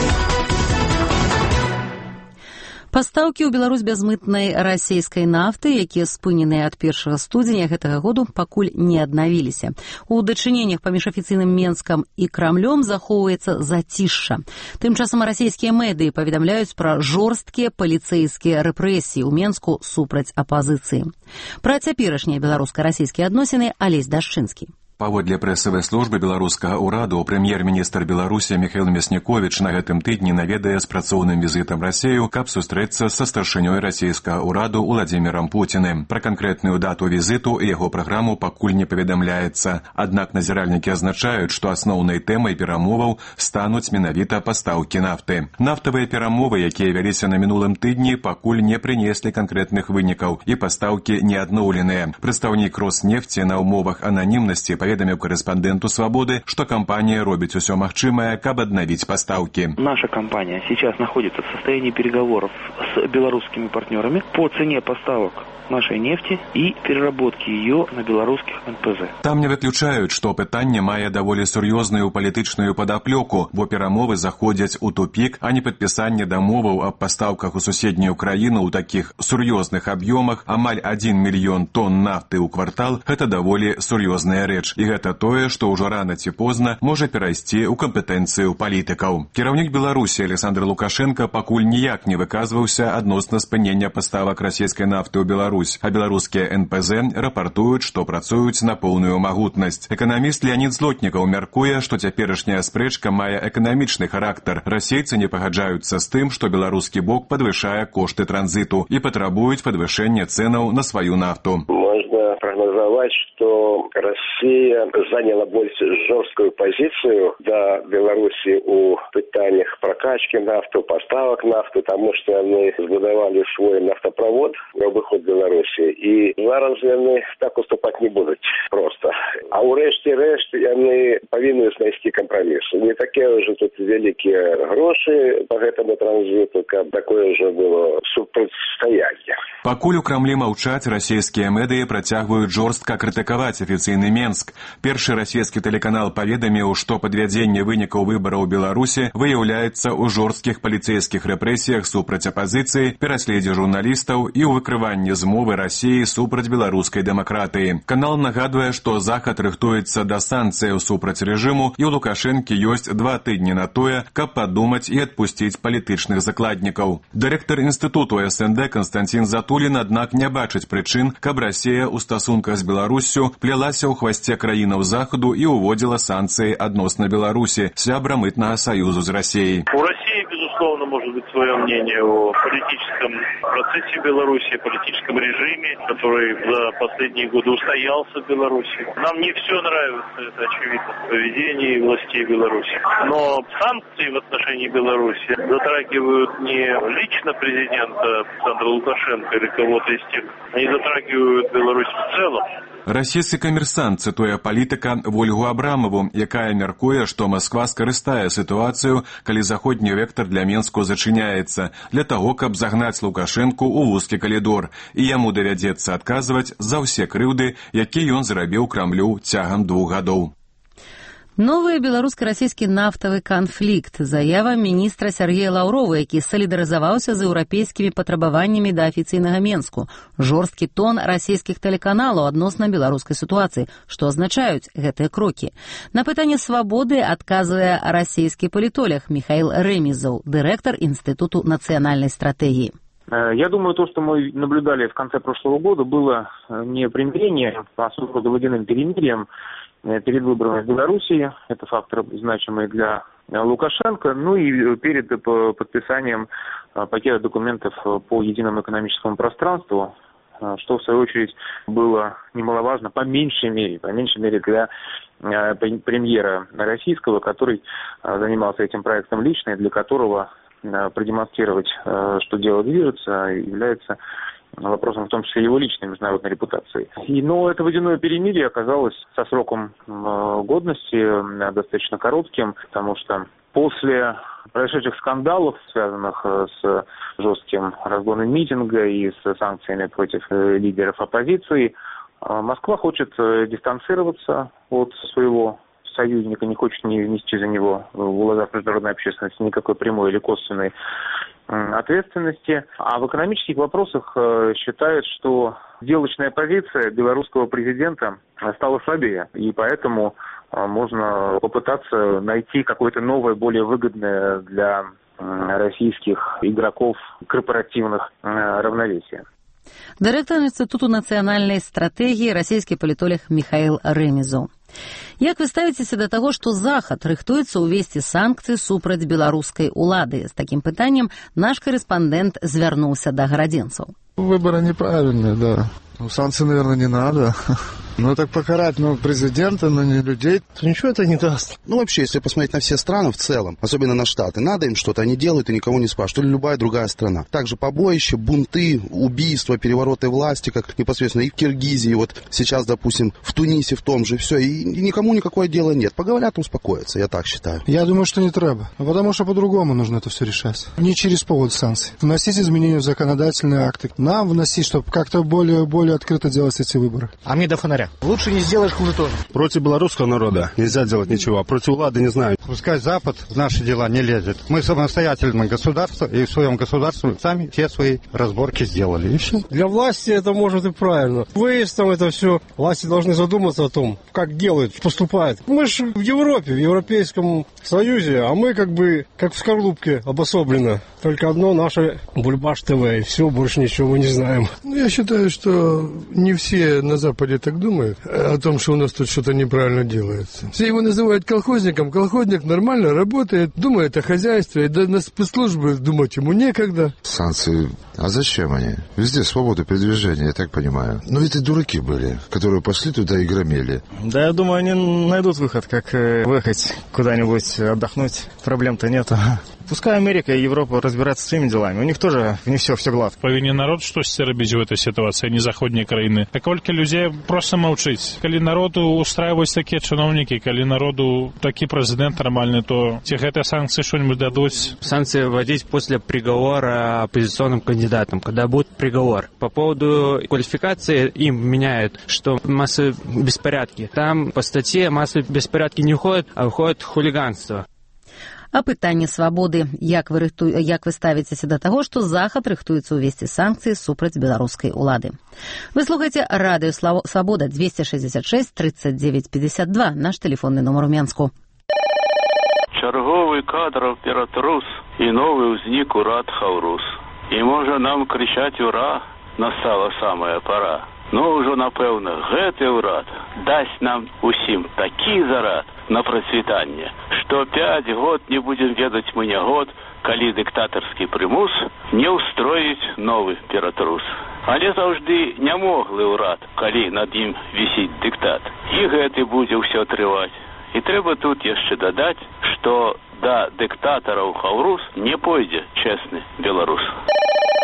Пастаўкі ў Беларусь бязмытнай расійскай нафты, якія спыненыя ад 1 студзеня гэтага году, пакуль не аднавіліся. У дачыненнях паміж афіцыйным Менскам і Крамлём захоўваецца зацішша. Тым часам расійскія медыі паведамляюць пра жорсткія паліцэйскія рэпрэсіі ў Менску супраць апазіцыі. Пра цяперашнія беларуска-расійскія адносіны Алесь Дашчынскі. Паводле прэсавай службы беларускага ўраду, прэм'ер-міністр Беларусі Міхаіл Мясніковіч на гэтым тыдні наведае з працоўным візітам Расею, каб сустрэцца са старшынёй расійскага ўраду Уладзімірам Пуціным. Пра канкрэтную дату візіту і яго праграму пакуль не паведамляецца. Аднак назіральнікі азначаюць, што асноўнай тэмай перамоваў стануць менавіта пастаўкі нафты. Нафтавыя перамовы, якія вяліся на мінулым тыдні, пакуль не прынеслі канкрэтных вынікаў і пастаўкі не адноўленыя. Прадстаўнік Роснефці на ўмовах ананімнасці поведомил корреспонденту «Свободы», что компания робит все магчимое, каб обновить поставки. Наша компания сейчас находится в состоянии переговоров с белорусскими партнерами по цене поставок нашей нефти и переработки ее на белорусских НПЗ. Там не выключают, что пытанне мае даволі сур'ёзную палітычную падаплёку, бо перамовы заходзяць у тупик, а не падпісанне дамоваў аб пастаўках у суседнюю краіну ў такіх сур'ёзных аб'ёмах амаль 1 мільён тонн нафты ў квартал – гэта даволі сур'ёзная рэч. І гэта тое, што ўжо рана ці позна можа перайсці ў кампетэнцыю палітыкаў. Кіраўнік Беларусі Александр Лукашенко пакуль ніяк не выказваўся адносна спынення паставак расійскай нафты ў Беларусь, а беларускія НПЗ рапартуюць, што працуюць на поўную магутнасць. Эканаміст Леонид Злотнікаў мяркуе, што цяперашняя спрэчка мае эканамічны характар. Расейцы не пагаджаюцца з тым, што беларускі бок падвышае кошты транзіту і патрабуюць падвышэння цэнаў на сваю нафту. Можно прогнозовать, что Россия заняла больш жесткую позицию до Беларуси у пытаниях прокачки нафты, поставок нафты, потому что они збудовали свой нафтопровод на выход Беларуси. И зараз они так уступать не будут просто. А у решті они повинны знайти компромисс. Не такие уже тут великие гроши по этому транзиту, как такое же было супрацьстояние. Пакуль у Крамлі маўчаць, расійскія медыі працягваюць жорстка крытыкаваць афіцыйны Менск. Першы расійскі тэлеканал паведаміў, што падвядзенне вынікаў выбараў у Беларусі выяўляецца ў жорсткіх паліцэйскіх рэпрэсіях супраць апазіцыі, пераследзе журналістаў і ў выкрыванні змовы Расіі супраць беларускай дэмакратыі. Канал нагадвае, што Захад рыхтуецца да санкцыяў супраць рэжыму, і ў Лукашэнкі ёсць 2 тыдні на тое, каб падумаць і адпусціць палітычных закладнікаў. Дырэктар інстытуту СНД Константин Затулин, аднак не бачыць прычын, каб Расія ў стасунках з Беларуссю плялася ў хвасце краінаў Захаду і уводзіла санкцыі адносна Беларусі, сябра мытнага саюзу з Расіяй. У России, безусловно, может быть свое мнение о политическом процессе Беларуси, о политическом режиме, который за последние годы устоялся в Беларуси. Нам не все нравится, это очевидно, в поведении властей Беларуси. Но санкции в отношении Беларуси затрагивают не лично президента Александра Лукашенко или кого-то из тех, они затрагивают Беларусь в целом. Расійскі камерсант цытуе палітыка Вольгу Абрамову, якая мяркуе, што Масква скарыстае сітуацыю, калі заходні вектар для Менску зачыняецца, для таго, каб загнаць Лукашэнку ў вузкі калідор, і яму давядзецца адказваць за ўсе крыўды, якія ён зрабіў Крамлю цягам 2 гадоў. Новы беларуска-расійскі нафтавы канфлікт. Заява міністра Сергея Лаўрова, які салідарызаваўся з еўрапейскімі патрабаваннямі да афіцыйнага Менску. Жорсткі тон расійскіх тэлеканалаў адносна беларускай сітуацыі. Што азначаюць гэтыя крокі? На пытанне свабоды адказвае расійскі палітолог Михаил Ремезов, дырэктар Институту нацыянальной стратегии. Я думаю, то, что мы наблюдали в конце прошлого года, было не примирение, а своего рода водяным перемирием перед выборами в Белоруссии. Это фактор, значимый для Лукашенко. Ну и перед подписанием пакета документов по единому экономическому пространству, что в свою очередь было немаловажно, по меньшей мере для премьера российского, который занимался этим проектом лично и для которого продемонстрировать, что дело движется, является вопросом в том числе его личной международной репутации. Но это водяное перемирие оказалось со сроком годности достаточно коротким, потому что после происшедших скандалов, связанных с жестким разгоном митинга и с санкциями против лидеров оппозиции, Москва хочет дистанцироваться от своего союзника, не хочет не внести за него в глазах международной общественности никакой прямой или косвенной ответственности. А в экономических вопросах считает, что сделочная позиция белорусского президента стала слабее. И поэтому можно попытаться найти какое-то новое, более выгодное для российских игроков корпоративных равновесие. Директор Институту национальной стратегии, российский политолог Михаил Ремезов. Як вы ставіцеся да таго, што Захад рыхтуецца ўвесці санкцыі супраць беларускай улады? З такім пытаннем наш корэспандэнт звярнуўся да гарадзенцаў. Выборы неправильные, да. Санкции, наверное, не надо. Ну, так покарать, президента, но не людей, то ничего это не даст. Вообще, если посмотреть на все страны в целом, особенно на Штаты, надо им что-то, они делают и никого не спрашивают, или любая другая страна. Также побоища, бунты, убийства, перевороты власти, как непосредственно и в Киргизии, вот сейчас, допустим, в Тунисе в том же, все, и никому никакое дела нет. Поговорят, успокоятся, я так считаю. Я думаю, что не треба, потому что по-другому нужно это все решать. Не через повод санкций. Вносить изменения в законодательные акты. Нам вносить, чтобы как-то более открыто делать эти выборы. А мне до фонаря. Лучше не сделаешь, хуже тоже. Против белорусского народа нельзя делать ничего, а против влады не знаю. Пускай Запад в наши дела не лезет. Мы самостоятельное государство, и в своем государстве сами все свои разборки сделали, и все. Для власти это может и правильно. Выездом это все. Власти должны задуматься о том, как делают, поступают. Мы же в Европе, в Европейском Союзе, а мы как в скорлупке обособленно. Только одно наше Бульбаш ТВ, и все, больше ничего мы не знаем. Я считаю, что не все на Западе так думают о том, что у нас тут что-то неправильно делается. Все его называют колхозником. Колхозник нормально работает, думает о хозяйстве, да на спецслужбы думать ему некогда. Санкции, а зачем они? Везде свобода передвижения, я так понимаю. Но ведь и дураки были, которые пошли туда и громили. Да, я думаю, они найдут выход, как выехать куда-нибудь отдохнуть. Проблем-то нету. Пускай Америка и Европа разбираются своими делами. У них тоже не все гладко. Повинен народ щось робити в этой ситуации, а не заходние краины. А кольки людей просто молчить. Коли народу устраивают такие чиновники, коли народу такой президент нормальный, то тех эти санкции что-нибудь дадут. Санкции вводить после приговора оппозиционным кандидатам, когда будет приговор. По поводу квалификации им меняют, что массовые беспорядки. Там по статье массовые беспорядки не уходят, а уходит хулиганство. А пытанне свабоды. Як вы ставіцеся да таго, што Захад рыхтуецца ўвесці санкцыі супраць беларускай улады? Вы слухаеце радыё Свабода 266 39 52, наш телефонны нумар у Менску. Чарговы кадров піратрус і новы ўзнік урад Хаўрус. І можа нам крычаць ура, настала самая пора. Но ўжо, напэўна, гэты ўрад дасць нам усім такі зарад на працвітанне, што 5 год не будзем ведаць мы не год, калі дыктатарскі прымус не ўстроіць новы піратрус. Але заўжды нямоглы ўрад, калі над ім вісіць дыктат. І гэты будзе ўсё трываць. І трэба тут яшчэ дадаць, што да дыктатараў Хаўрус не пойдзе чэсны беларус.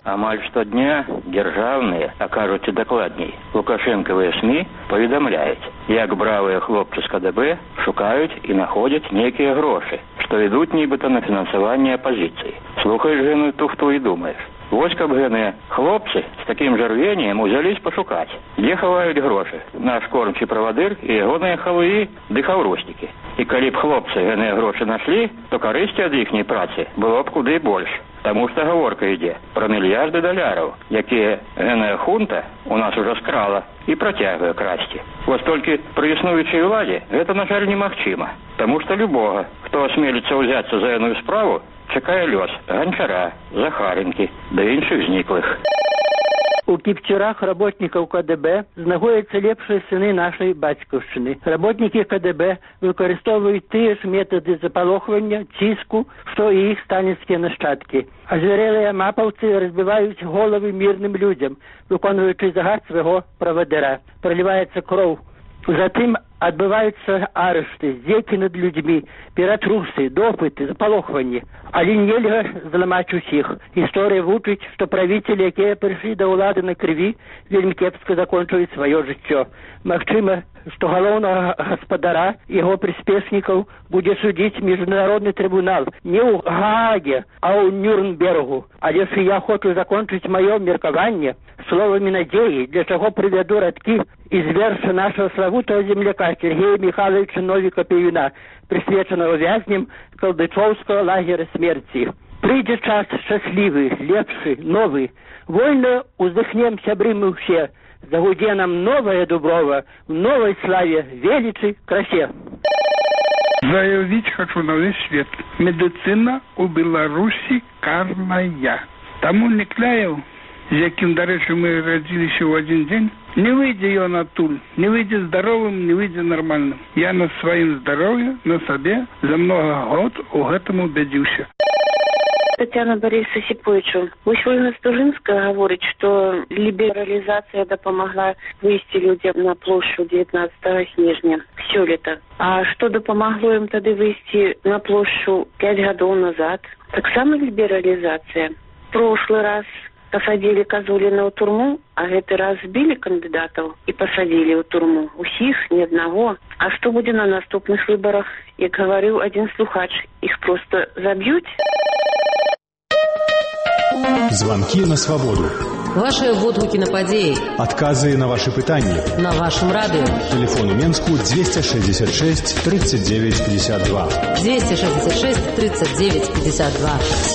Амаль штодня дзяржаўныя, а кажуць дакладней, лукашэнкавыя СМІ паведамляюць, як бравыя хлопцы з КДБ шукаюць і находзяць нейкія грошы, што ідуць нібыта на фінансаванне апазіцыі. Слухаеш гэную тухту і думаеш, вось каб гэныя хлопцы з такім жа рвеннем узялись пашукаць, дзе хаваюць грошы наш кормчы правадыр і ягоныя хавыі ды хаўроснікі. І калі б хлопцы гэныя грошы нашлі, то карысці ад іхняй працы было б куды больш. Таму што гаворка ідзе пра мільярды даляраў, якія гэнная хунта у нас ужо скрала і працягвае красці. Вось толькі пры існуючай уладзе гэта, на жаль, немагчыма. Таму што любога, хто асмеліцца ўзяцца за яную справу, чакае лёс Ганчара, Захаренкі да іншых зніклых. У кіпцюрах работнікаў КДБ знаходзяцца лепшыя сыны нашай бацькаўшчыны. Работнікі КДБ выкарыстоўваюць тыя ж метады запалохвання, ціску, што і іх сталінскія нашчадкі. Азверелыя мапаўцы разбіваюць головы мірным людзям, выконваючы загад свайго правадыра. Проліваецца кроў. Затым адбываюцца арышты, здзекі над людзьмі, ператрусы, допыты, запалохванні. Але нельга зламаць усіх. Гісторыя вучыць, што правіцелі, якія прыйшлі да ўлады на крыві, вельмі кепска закончваюць сваё жыццё. Магчыма, што галоўнага гаспадара і яго прыспешнікаў будзе судзіць міжнародны трыбунал не ў Гааге, а ў Нюрнбергу. Але ж я хочу закончыць маё меркаванне словамі надзеі, для чаго прывяду радкі из верша нашего славутого земляка Сергея Михайловича Новика-Певина, присвяченного вязням Калдычевского лагеря смерти. Придет час счастливый, лепший, новый. Вольно уздыхнем сябры мы все. Загуде нам новое Дуброва в новой славе, величи, красе. Заявить хочу на весь свет. Медицина у Беларуси карная. Тому Никляев, з яким, до речі, ми родилися в один день, не выйдзе ён адтуль, не выйдзе здоровым, не выйдзе нормальным. Я на сваім здоровье, на сабе за много год у гэтым убедзіўся. Тетяна Бориса Сиповичу. Вось Ольга Стужинская говорит, что либерализация допомогла вывести людей на площадь 19 снежня сёлета. А что допомогло им тогда вывести на площадь 5 годов назад? Так само либерализация. В прошлый раз посадили Козулина ў турму, а гэты раз збілі кандыдатаў і пасадзілі ў турму. Усіх, ні аднаго. А што будзе на наступных выбарах? Як гаварыў адзін слухач, іх проста заб'юць? Звонки на свободу. Ваши водгуки на падеи. Отказы на ваши пытания. На вашем радио. Телефон у Менску 266 39 52. 266 39 52.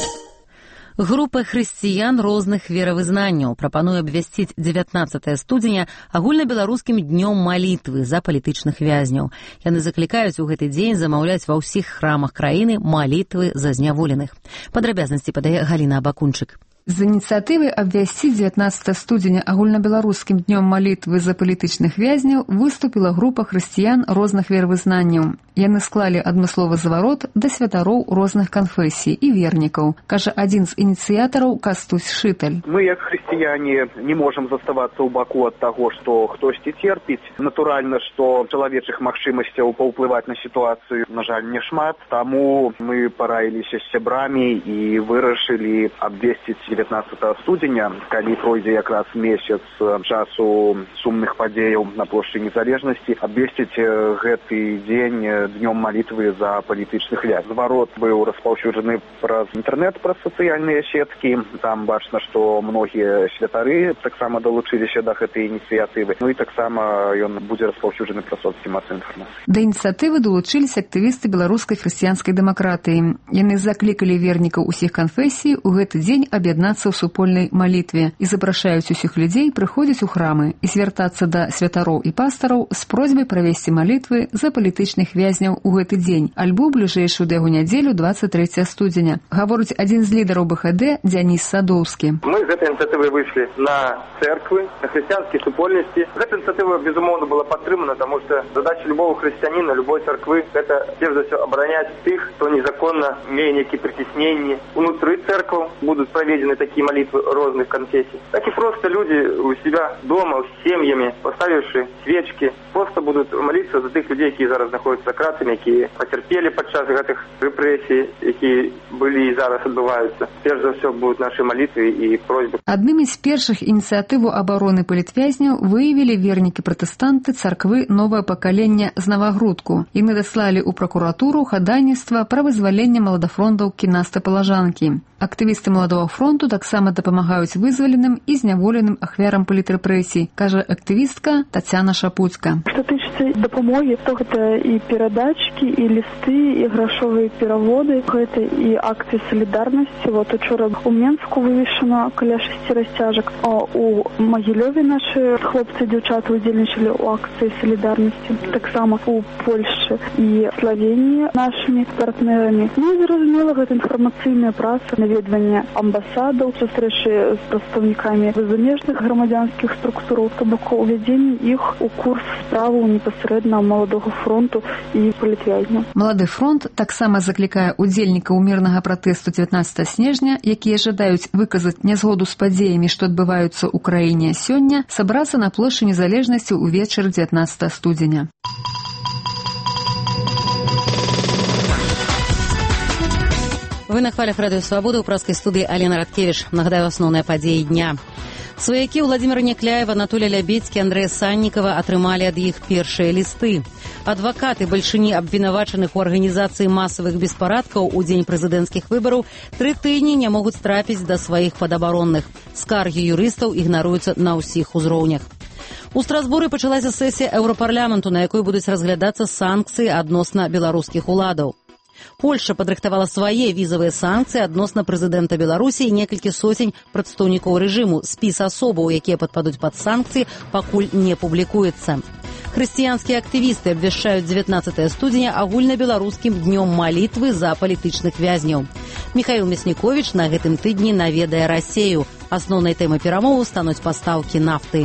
Група хрысціян розных веравызнанняў прапануе абвясціць 19 студзеня агульнабеларускім днём малітвы за палітычных вязняў. Яны заклікаюць у гэты дзень замаўляць ва ўсіх храмах краіны малітвы за зняволеных. Падрабязнасці падае Галіна Абакунчык. З ініцыятывай абвясціць 19 студзеня агульнабеларускім днём малітвы за палітычных вязняў выступіла група хрысціян розных веравызнанняў. Яны склалі адмысловы зварот да святароў розных канфесій і вернікаў, кажа адзін з ініцыятараў Кастусь Шыталь. Мы, як хрысціяне, не можам заставацца ў баку ад таго, што хтосьці церпіць. Натуральна, што чалавечых магчымасцяў паўплываць на сітуацыю, на жаль, не шмат. Таму мы параіліся з сябрамі і вырашылі абвесціць 19 студзеня, калі пройдзе якраз месяц часу сумных падзеяў на плошчы Незалежнасці, абвесціць гэты дзень днём малітвы за палітычных вязняў. Зварот быў распаўсюджаны праз інтэрнэт, праз сацыяльныя сеткі. Там бачна, што многія святары таксама далучыліся да гэтай ініцыятывы. Ну і таксама ён будзе распаўсюджаны праз соцсеці масавай інфармацыі. Да ініцыятывы далучыліся актывісты беларускай хрысціянскай дэмакратыі. Яны заклікалі вернікаў усіх канфесій у гэты дзень аб'яднацца ў супольнай малітве і запрашаюць усіх людзей прыходзіць у храмы і звяртацца да святароў і пастараў з просьбай правесці малітвы за палітычных вязняў у гэты дзень, альбо бліжэйшую да яго нядзелю 23 студзеня. Гаворыць адзін з лідараў БХД Дзяніс Садоўскі. Мы з гэтай ініцыятывай выйшлі на церквы, на хрысціянскія супольнасці. Гэта ініцыятыва, безумоўна, была падтрымана, таму што задача любого хрысціяніна, любой церквы — гэта, перш за ўсё, абараняць тых, хто незаконна мее нейкія прыцісненні. Унутры церкваў будуць проведены такие молитвы розных конфессий. Так и просто люди у себя дома, с семьями, поставивши свечки, просто будут молиться за тех людей, которые зараз находятся за кратами, которые потерпели подчас этих репрессий, которые были и зараз отбываются. Прежде за все будут наши молитвы и просьбы. Одними з перших ініціативу оборони палітвязняў выявілі вернікі-пратэстанты царквы «Новае пакаленне» з Навагрудку. Яны даслалі ў пракуратуру хадайніцтва пра вызваленне маладафронтаўкі Насты Палажанкі. Актывісты Маладога фронту таксама дапамагаюць вызваленым і зняволеным ахвярам палітрэпрэсій, кажа актывістка Тацяна Шапуцька. Што тычыцца дапамогі, то гэта і перадачкі, і лісты, і грашовыя пераводы, гэта і акцыі салідарнасці. Вот учора у Менску вывешана каля 6 расцяжак, а у Магілёве нашы хлопцы і дзяўчаты удзельнічалі ў акцыі салідарнасці. Таксама у Польшчы і Славеніі нашымі партнерамі. Ну, зразумела, гэта інфармацыйная праца, наведванне амбасадаў, сустрэчы з прадстаўнікамі замежных грамадзянскіх структураў, то бок увядзенне іх у курс справу непасрэдна Маладога фронту і палітвязняў. Малады фронт таксама заклікае удзельнікаў мірнага пратэсту 19 снежня, якія жадаюць выказаць нязгоду з падзеямі, што адбываюцца ў краіне сёння, сабрацца на плошчы Незалежнасці ўвечары 19 студзеня. Вы на хвалях Радыё Свабода ў праскай студыі Алена Радкевіч. Нагадаю асноўныя падзеі дня. Сваякі Владзіміра Някляева, Анатолія Лябедзькі, Андрэя Саннікава атрымалі ад іх першыя лісты. Адвакаты бальшыні абвінавачаных у арганізацыі масавых беспарадкаў у дзень прэзідэнцкіх выбараў 3 тыдні не могуць трапіць да сваіх падабаронных. Скаргі юрыстаў ігнаруюцца на ўсіх узроўнях. У Страсбуры пачалася сесія Еўрапарламенту, на якой будуць разглядацца санкцыі адносна беларускіх уладаў. Польша падрыхтавала свае візавыя санкцыі адносна прэзідэнта Беларусі і некалькі сотень прадстаўнікоў рэжыму. Спіс асобаў, якія падпадуць пад санкцыі, пакуль не публікуецца. Хрысціянскія актывісты абвяшчаюць 19 студзеня агульнабеларускім днём малітвы за палітычных вязняў. Міхаіл Мясніковіч на гэтым тыдні наведае Расею. Асноўнай тэмай перамоваў стануць пастаўкі нафты.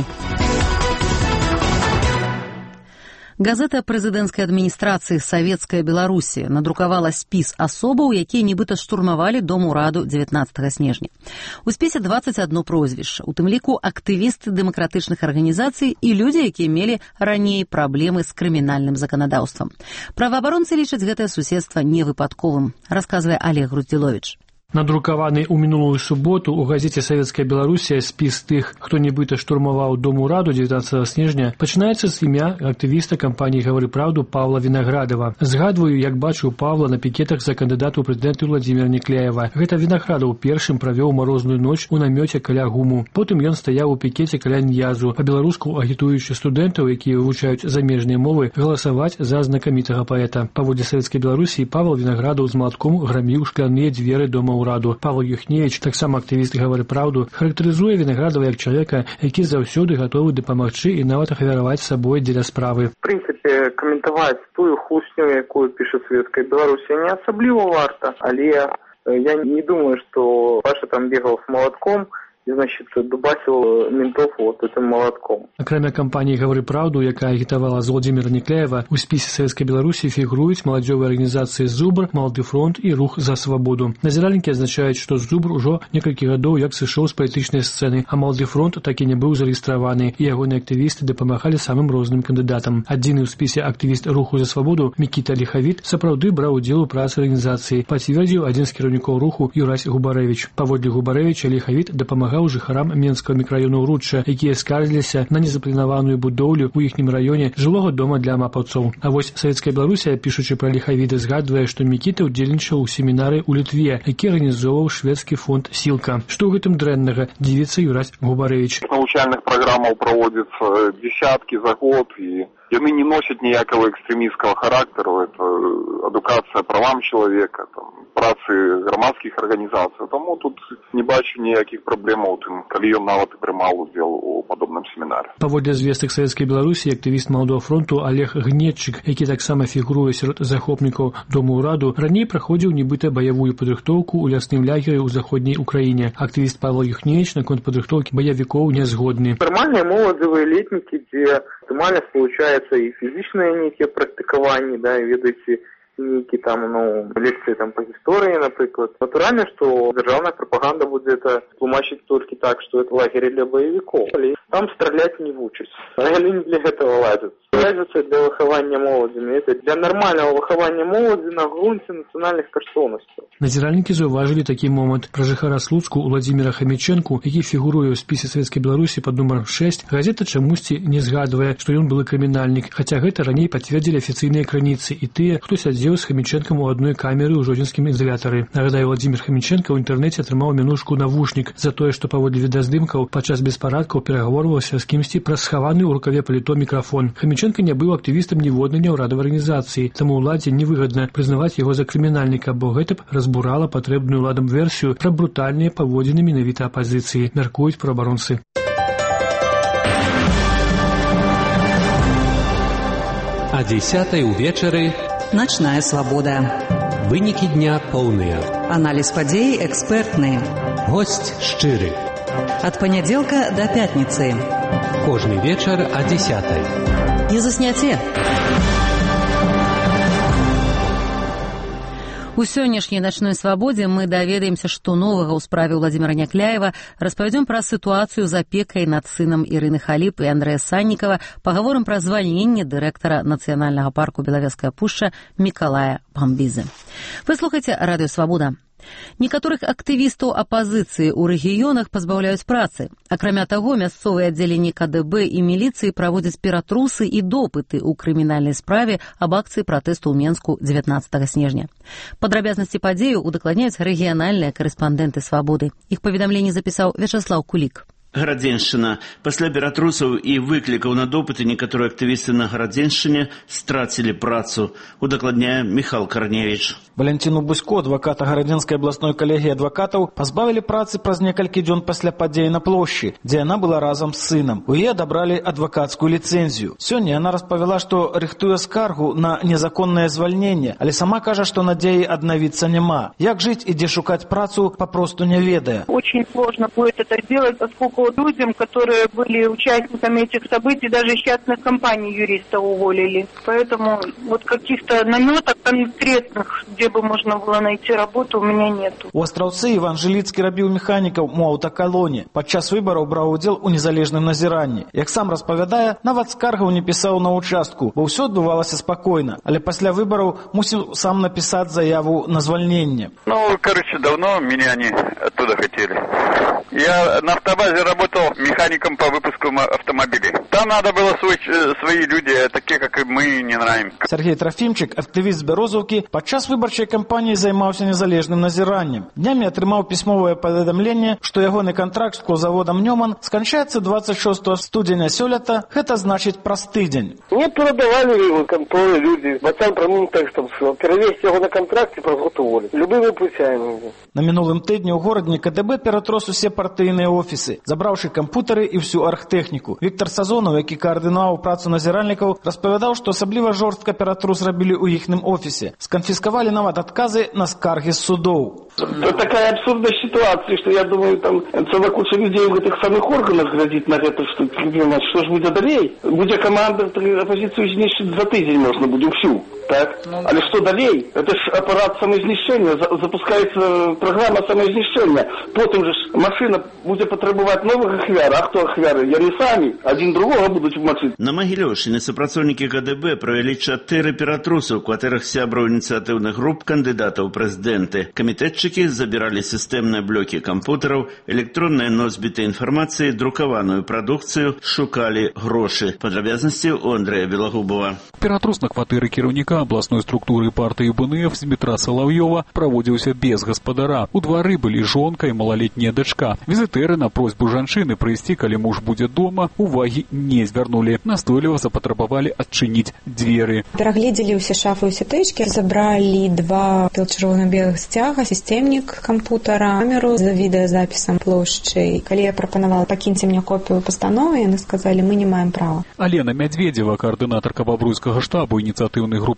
Газета прэзідэнцкай адміністрацыі «Савецкая Беларусі» надрукавала спіс асобаў, якія нібыта штурмавалі дом ураду 19 снежня. У спісе 21 прозвішча, у тым ліку актывісты дэмакратычных арганізацый і людзі, якія мелі раней праблемы з крымінальным заканадаўствам. Праваабаронцы лічаць гэтае суседства невыпадковым, расказвае Олег Груздзіловіч. Надрукаваны ў мінулую суботу ў газеце «Савецкая Беларусія» спіс тых, хто нібыта штурмаваў дом ураду 19 снежня, пачынаецца з імя актывіста кампаніі «Гавары праўду» Павла Вінаградава. Згадваю, як бачыў Павла на пікетах за кандыдата ў прэзідэнты Владзіміра Някляева. Гэта Вінаградаў першым правёў марозную ноч у намёце каля гуму. Потым ён стаяў у пікеце каля Ньязу, па-беларуску агітуючы студэнтаў, якія вывучаюць замежныя мовы, галасаваць за знакамітага паэта. Паводле «Савецкай Беларусі» Павел Вінаградаў з малатком граміў шкляныя дзверы дома ураду. Павел Юхневич, таксама актывіст «Гавары праўду», характарызуе Вінаградава як чалавека, які заўсёды гатовы дапамагчы і нават ахвяраваць сабой дзеля справы. В прынцыпе, каментаваць тую хусню, якую піша «Савецкая Беларусія», не асабліва варта, але я не думаю, што Паша там бегал с молотком и, значит, дубасил ментов вот этим молотком. Акрамя кампаніі «Гавары праўду», якая агітавала з Владзіміра Някляева, у спісе Савецкай Беларусі фігуруюць маладзёвыя арганізацыі «Зубр», «Малады фронт» і «Рух за свабоду». Назіральнікі адзначаюць, што «Зубр» ужо некалькі гадоў як сышоў з палітычнай сцэны, а «Малады фронт» так і не быў зарэгістраваны, і ягоныя актывісты дапамагалі самым розным кандыдатам. Адзіны ў спісе актывіст «Руху за свабоду» Мікіта Ліхавіт сапраўды браў удзел у працы арганізацыі, пацвердзіў адзін з кіраўнікоў руху Юрась Губарэвіч. Паводле Губарэвіча Ліхавіт дапамагаў жыхарам Менскага мікрараёну Рудча, якія скардзіліся на незапланаваную будоўлю ў іхнім раёне жылога дома для мапаўцоў. А вось «Савецкая Беларусія», пішучы пра Ліхавіда, згадвае, што Мікіта ўдзельнічаў у семінары ў Літве, які арганізоўваў шведскі фонд «Сілка». Што ў гэтым дрэннага, дзівіцца Юрась Губарэвіч. Навучальных праграмаў праводзіцца дзесяткі за год, і яны не носяць ніякага экстрэмісцкага характару. Это адукацыя правам чалавека, працы грамадскіх арганізацый. Таму тут не бачу ніякіх праблемаў, тым, калі ён нават і прымаў удзел у падобным семінары. Паводле звестак Савецкай Беларусі, актывіст Маладога фронту Олег Гнетчык, які таксама фігуруе сярод захопнікаў дому ўраду, раней праходзіў нібыта баявую падрыхтоўку ў лясным лагеры ў заходняй Украіне. Актывіст Павел Юхневич наконт падрыхтоўкі баявікоў не згодны. Нормальные моладзевыя летнікі, дзе аптымальна получается и фізічныя нейкія практыкаванні, да, і ведаеце, нейкі там, лекцыі там па гісторыі, напрыклад. Натуральна, што дзяржаўная прапаганда будзе это тлумачыць толькі так, што это лагеры для баевікоў. Але там страляць не вучаць. Але не для гэтага ладзяцца. Ладзяцца для выхавання моладзі. Это для нармальнага выхавання моладзі на грунце нацыянальных каштоўнасцяў. Назіральнікі заўважылі такі момант. Пра жыхара Слуцку Уладзіміра Хамічэнку, які фігуруе ў спісе Савецкай Беларусі пад нумаром 6, газета чамусьці не згадвае, што ён былы крымінальнік, хаця гэта раней пацвердзілі афіцыйныя крыніцы і тыя, хто сядзеў з Хамічэнкам у адной камеры ў жодзінскім ізалятары. Нагадаю, Уладзімір Хамічэнка ў інтэрнэце атрымаў мянушку «навушнік» за тое, што паводле відэаздымкаў падчас беспарадкаў перагаворваўся з кімсьці праз схаваны ў рукаве паліто мікрафон. Хамічэнка не быў актывістам ніводнай няўрадавай арганізацыі, таму ўладзе невыгадна прызнаваць яго за крымінальніка, бо гэта б разбурала патрэбную ўладам версію пра брутальныя паводзіны менавіта апазіцыі, мяркуюць праваабаронцы. А 10:00 увечары «Ночная свобода». Вынікі дня поўныя. Аналіз падзей экспертны. Госць шчыры. Ад панядзелка да пятніцы. Кожны вечар о 10:00. Не засняце. У сённяшняй начной свабодзе мы даведаемся, што новага ў справе Владзіміра Някляева, распавядзём пра сітуацыю з апекай над сынам Ірыны Халіп і Андрэя Саннікава, пагаворым пра звальненне дырэктара нацыянальнага парку Белавежская пушча Мікалая Памбізы. Вы слухаеце радыё Свабода. Некаторых актывістаў апазіцыі ў рэгіёнах пазбаўляюць працы. Акрамя таго, мясцовыя аддзяленні КДБ і міліцыі праводзяць ператрусы і допыты ў крымінальнай справе аб акцыі пратэсту ў Менску 19 снежня. Падрабязнасці падзею удакладняюць рэгіянальныя карэспандэнты Свабоды. Іх паведамленне запісаў Вячаслаў Кулік. Гарадзеншчына. Пасля ператрусаў і выклікаў на допыты некаторыя актывісты на Гарадзеншчыне страцілі працу. Удакладняе Міхал Карневіч. Валянціну Бусько, адваката Гарадзенскай абласной калегіі адвакатаў, пазбавілі працы праз некалькі дзён пасля падзеі на плошчы, дзе яна была разам з сынам. У яе адабралі адвакацкую ліцэнзію. Сёння яна распавяла, што рыхтуе скаргу на незаконнае звальненне, але сама кажа, што надзеі аднавіцца няма. Як жыць і дзе шукаць працу, папросту не ведае. Очень сложно будет это делать, поскольку людям, которые были участниками этих событий, даже из частных компаний юриста уволили. Поэтому вот каких-то наметок конкретных, где бы можно было найти работу, у меня нету. У Астраўцы Іван Жыліцкі рабіў механікаў у аўтакалоне. Падчас выбараў браў удзел у незалежным назіранні. Як сам распавядае, нават скаргаў не пісаў на участку, бо ўсё адбывалася спакойна. Але пасля выбараў мусіў сам напісаць заяву на звальненне. Давно меня они оттуда хотели. Я на автобазе работал механиком по выпуску автомобилей. Там надо было свои люди, такие, как и мы, не нравимся. Сергей Трофимчик, актывіст з Бярозаўкі, падчас выбарчай кампаніі займаўся незалежным назіраннем. Днямі атрымаў пісьмовае паведамленне, што ягоны кантракт з клозаводам Нёман сканчаецца 26 студзеня сёлета, гэта значыць праз тыдзень. Мне перадавали его конторы люди, бацан промінь так, чтобы перевести его на контракт и праз год уволить. Любыми путями. На мінулым тыдні ў горадні КДБ ператрос усе партыйныя офісы, забраўшы кампутары і всю архтэхніку. Віктор Сазонаў, які каардынаваў працу назіральнікаў, распавядаў, што асабліва жорстка ператрус рабілі ў іхным офісе. Сканфіскавалі нават адказы на скаргі з судоў. Такая абсурдная ситуация, что я думаю, там целая куча людей в этих самых органах глядит на это, что ж будет далее? Будет команда оппозицию знищить за тыдзень можно будет всю. Так? Але что далее? Это ж аппарат самознищения, запускается программа самознищения. Потом же машина будет потребовать новых ахвяр. А кто ахвяры? Я не сами, один другого будут мочить. На Магілёўшчыне супрацоўнікі КДБ правялі 4 ператрусы ў кватэрах сябраў ініцыятыўных груп кандыдатаў прэзідэнты. Камітэтчыкі забіралі сістэмныя блокі кампутараў, электронныя носьбіты інфармацыі, друкаваную прадукцыю, шукалі грошы. Падрабязнасці у Андрэя Белагубова. Ператрус на кватэры кіраўніка абласной структуры партыі БНФ Дмітра Салаўёва праводзіўся без гаспадара. У двары былі жонка і малалетняя дачка. Візітэры на просьбу жанчыны прыйсці, калі муж будзе дома, увагі не звярнулі. Настойліва запатрабавалі адчыніць дзверы. Перагледзелі ўсе шафы і сетычкі, забралі 2 чырвона-белых сцяга, сістэмнік кампутара, камеру з відэазапісам плошчы. Калі я прапанавала пакіньце мне копію пастановы, яны сказалі, мы не маем права. Алена Мядзведзева, каардынатарка бабруйскага штабу ініцыятыўнай групы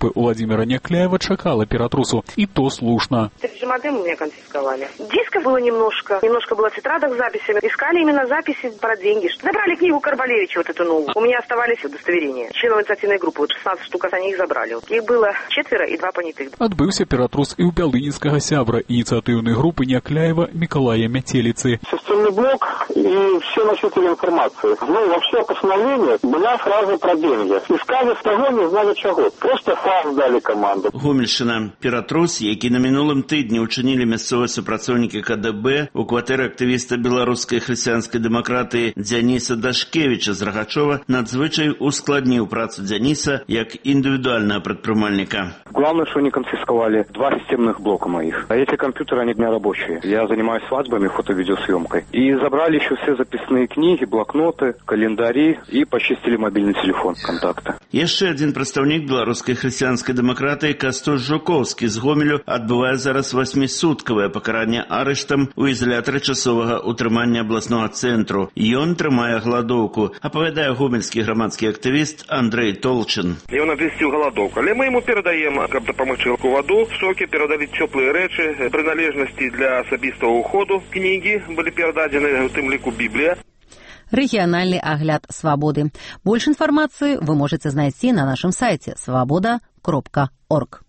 службы Владимира Некляева чакала ператрусу, и то слушно. 3G модем у меня конфисковали. Дисков было немножко было тетрадок с записями. Искали именно записи про деньги. Забрали книгу Карбалевича, вот эту новую. У меня оставались удостоверения. Членов инициативной группы, 16 штук, они их забрали. Их было 4 и 2 понятых. Адбыўся ператрус і ў бялынінскага сябра ініцыятыўнай групы Некляева Миколая Метелицы. Системный блок и все носители информации. Вообще постановление была фраза про деньги. Искали с того, не знали чего. Просто факт дали команду. Гомельщина. Ператрус, які на мінулым тыдні ўчынілі мясцовыя супрацоўнікі КДБ у кватэры актывіста беларускай хрысціянскай дэмакратыі Дзяніса Дашкевіча з Рагачова, надзвычай ускладніў працу Дзяніса як индивидуального предпринимальника. Главное, что они конфисковали 2 системных блока моих. А эти компьютеры, они не рабочие. Я занимаюсь свадьбами, фото-видеосъемкой. И забрали еще все записные книги, блокноты, календари и почистили мобильный телефон, контакты. Яшчэ один представник беларускай хрысціянскай дэмакратыі Кастуш Жуковскі з Гомелю адбывае зараз 8-суткавае пакаранне арыштам у изолятары часовага утрымання абласнога цэнтру. Ён трымае гладоўку, апавядае гомельскі грамадскі актывіст Андрей Толчин. Ён абвесціў галадоўку, але мы ему перадаем, каб дапамагчы ваду, соки, перадалі цёплыя рэчы, прыналежнасці для асабістага ўходу, кнігі былі перададзены, у тым ліку Біблія. Региональный огляд «Свободы». Больше информации вы можете найти на нашем сайте svoboda.org.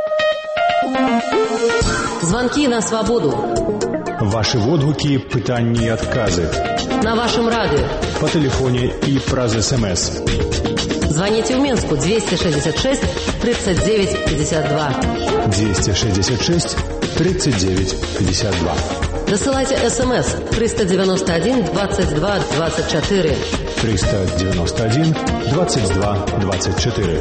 Звонки на свободу. Ваши водгуки, пытанні и отказы. На вашем радио. По телефоне и праз СМС. Звоните в Минску 266 39 52. 266 39 52. Досылайте СМС 391 22 24. 391 22 24.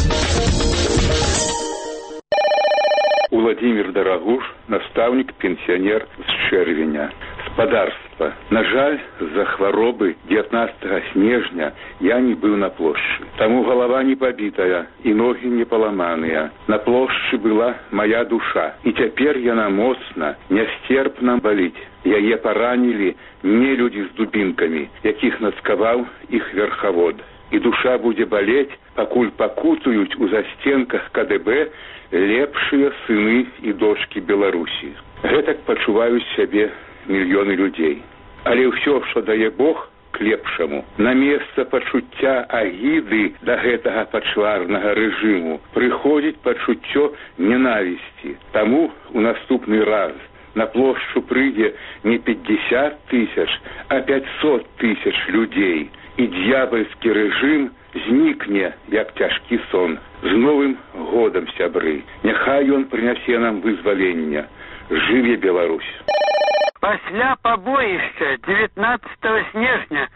Владимир Дорогуш, наставник-пенсионер с Червеня. Спадарства. На жаль, з-за хваробы 19 снежня я не быў на плошчы. Таму голова не побитая и ноги не поламаныя. На плошчы была моя душа. И цяпер яна моцна, нястерпна баліць. Яе паранілі нелюдзі з дубінкамі, якіх нацкаваў іх верхавод. И душа будзе балець, пакуль пакутуюць у застенках КДБ лепшыя сыны і дочкі Беларусі. Гэтак пачуваюць сябе мільёны людзей. Але ўсё, што дае Бог, к лепшаму. На месца пачуцця агіды да гэтага пачварнага рэжыму прыходзіць пачуццё ненавісці. Таму у наступны раз на плошчу прыйдзе не 50 000, а 500 000 людзей. І д'ябальскі рэжым знікне, як цяжкі сон. З Новым годам, сябры. Няхай ён прынясе нам вызвалення. Жыве Беларусь! Пасля побоища 19 снежня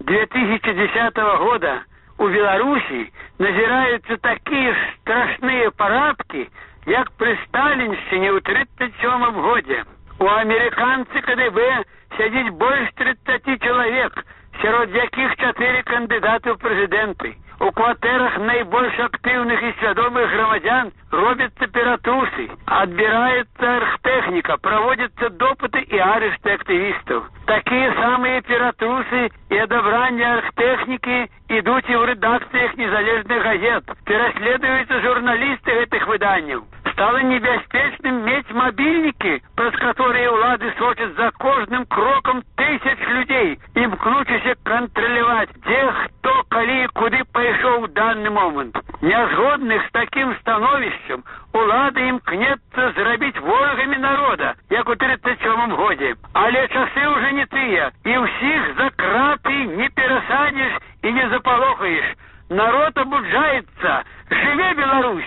2010 года у Беларуси назираются такие страшные парадки, як при Сталинщине ў 1937 году. У американцы КДБ сядзіць больш 30 человек, сярод якіх 4 кандидаты ў прэзідэнты. У кватэрах найбольш актыўных і свядомых грамадзян робяцца ператрусы, адбіраецца архтэхніка, праводзяцца допыты і арышты актывістаў. Такія самыя ператрусы і адабранне архтэхнікі ідуць і ў рэдакцыях незалежных газет. Пераследуюцца журналісты гэтых выданняў. Стало небяспечным мець мобильники, праз которые улады сочат за кожным кроком тысяч людей, імкнучыся контролировать, где, кто, калі, куды пайшоў в данный момент. Нязгодных с таким становищем улады імкнецца зрабіць ворагамі народа, як у 1937 году. Але часы уже не тыя, и ўсіх за краты не перасадишь и не запалохаешь. Народ обуджается. Живе Беларусь!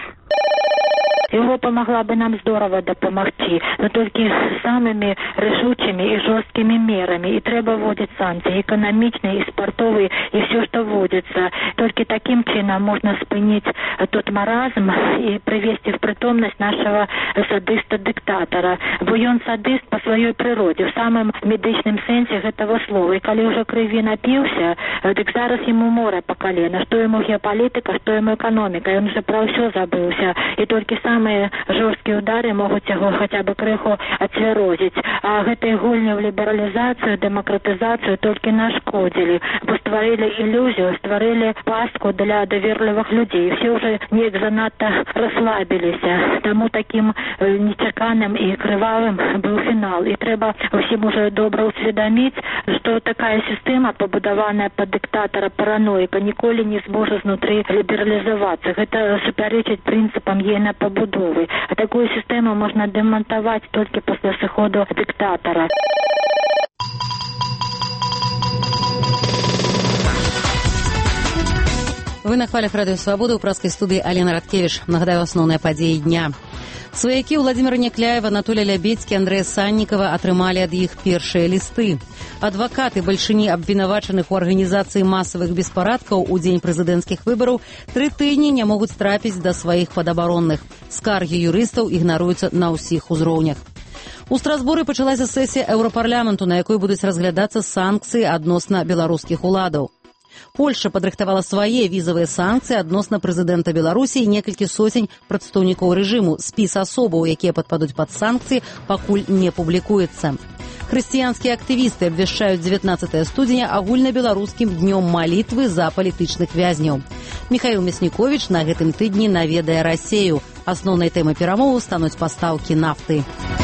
Европа могла бы нам здорово допомогти, но только самыми решучими и жесткими мерами. И треба вводить санкции экономичные, и спортовые, и все, что вводится. Только таким чином можно спынить тот маразм и привести в притомность нашего садиста-диктатора. Бо он садист по своей природе, в самом медичном сенсе этого слова. И коли уже крови напился, так зараз ему море по колено. Что ему геополитика, что ему экономика. И он уже про все забылся. И только самые жорсткія ўдары могуць яго хаця бы крыху ацвярозіць. А гэтай гульні ў лібералізацыю, дэмакратызацыю толькі нашкодзілі, бо стварылі ілюзію, стварылі пастку для даверлівых людзей. Все ўжо неяк занадта расслабіліся. Таму такім нечаканым і крывавым быў фінал. І трэба ўсім уже добра ўсведаміць, што такая сістэма, пабудаваная пад дыктатара параноіка, ніколі не зможа знутры лібералізавацца. Гэта супярэчыць прынцыпам ейнай пабудовы. А такую сістэму можна дэмантаваць толькі пасля сыходу дыктатара. Вы на хвалях Радыё Свабода, ў праскай студыі Алена Радкевіч. Нагадаю асноўныя падзеі дня. Сваякі Владимира Некляева, Анатолия Лябедзькі, Андрэя Саннікава атрымалі ад іх першыя лісты. Адвакаты бальшыні абвінавачаных у арганізацыі масавых беспарадкаў у дзень прэзідэнцкіх выбараў 3 тыдні не могуць трапіць да сваіх падабаронных. Скаргі юрыстаў ігнаруюцца на ўсіх узроўнях. У Страсбуры пачалася сесія Еўрапарламенту, на якой будуць разглядацца санкцыі адносна беларускіх уладаў. Польша падрыхтавала свае візавыя санкцыі адносна прэзідэнта Беларусі і некалькі сотень прадстаўнікоў рэжыму. Спіс асобаў, якія падпадуць пад санкцыі, пакуль не публікуецца. Хрысціянскія актывісты абвяшчаюць 19 студзеня агульнабеларускім днём малітвы за палітычных вязняў. Міхаіл Мясніковіч на гэтым тыдні наведае Расею. Асноўнай тэмай перамоваў стануць пастаўкі нафты.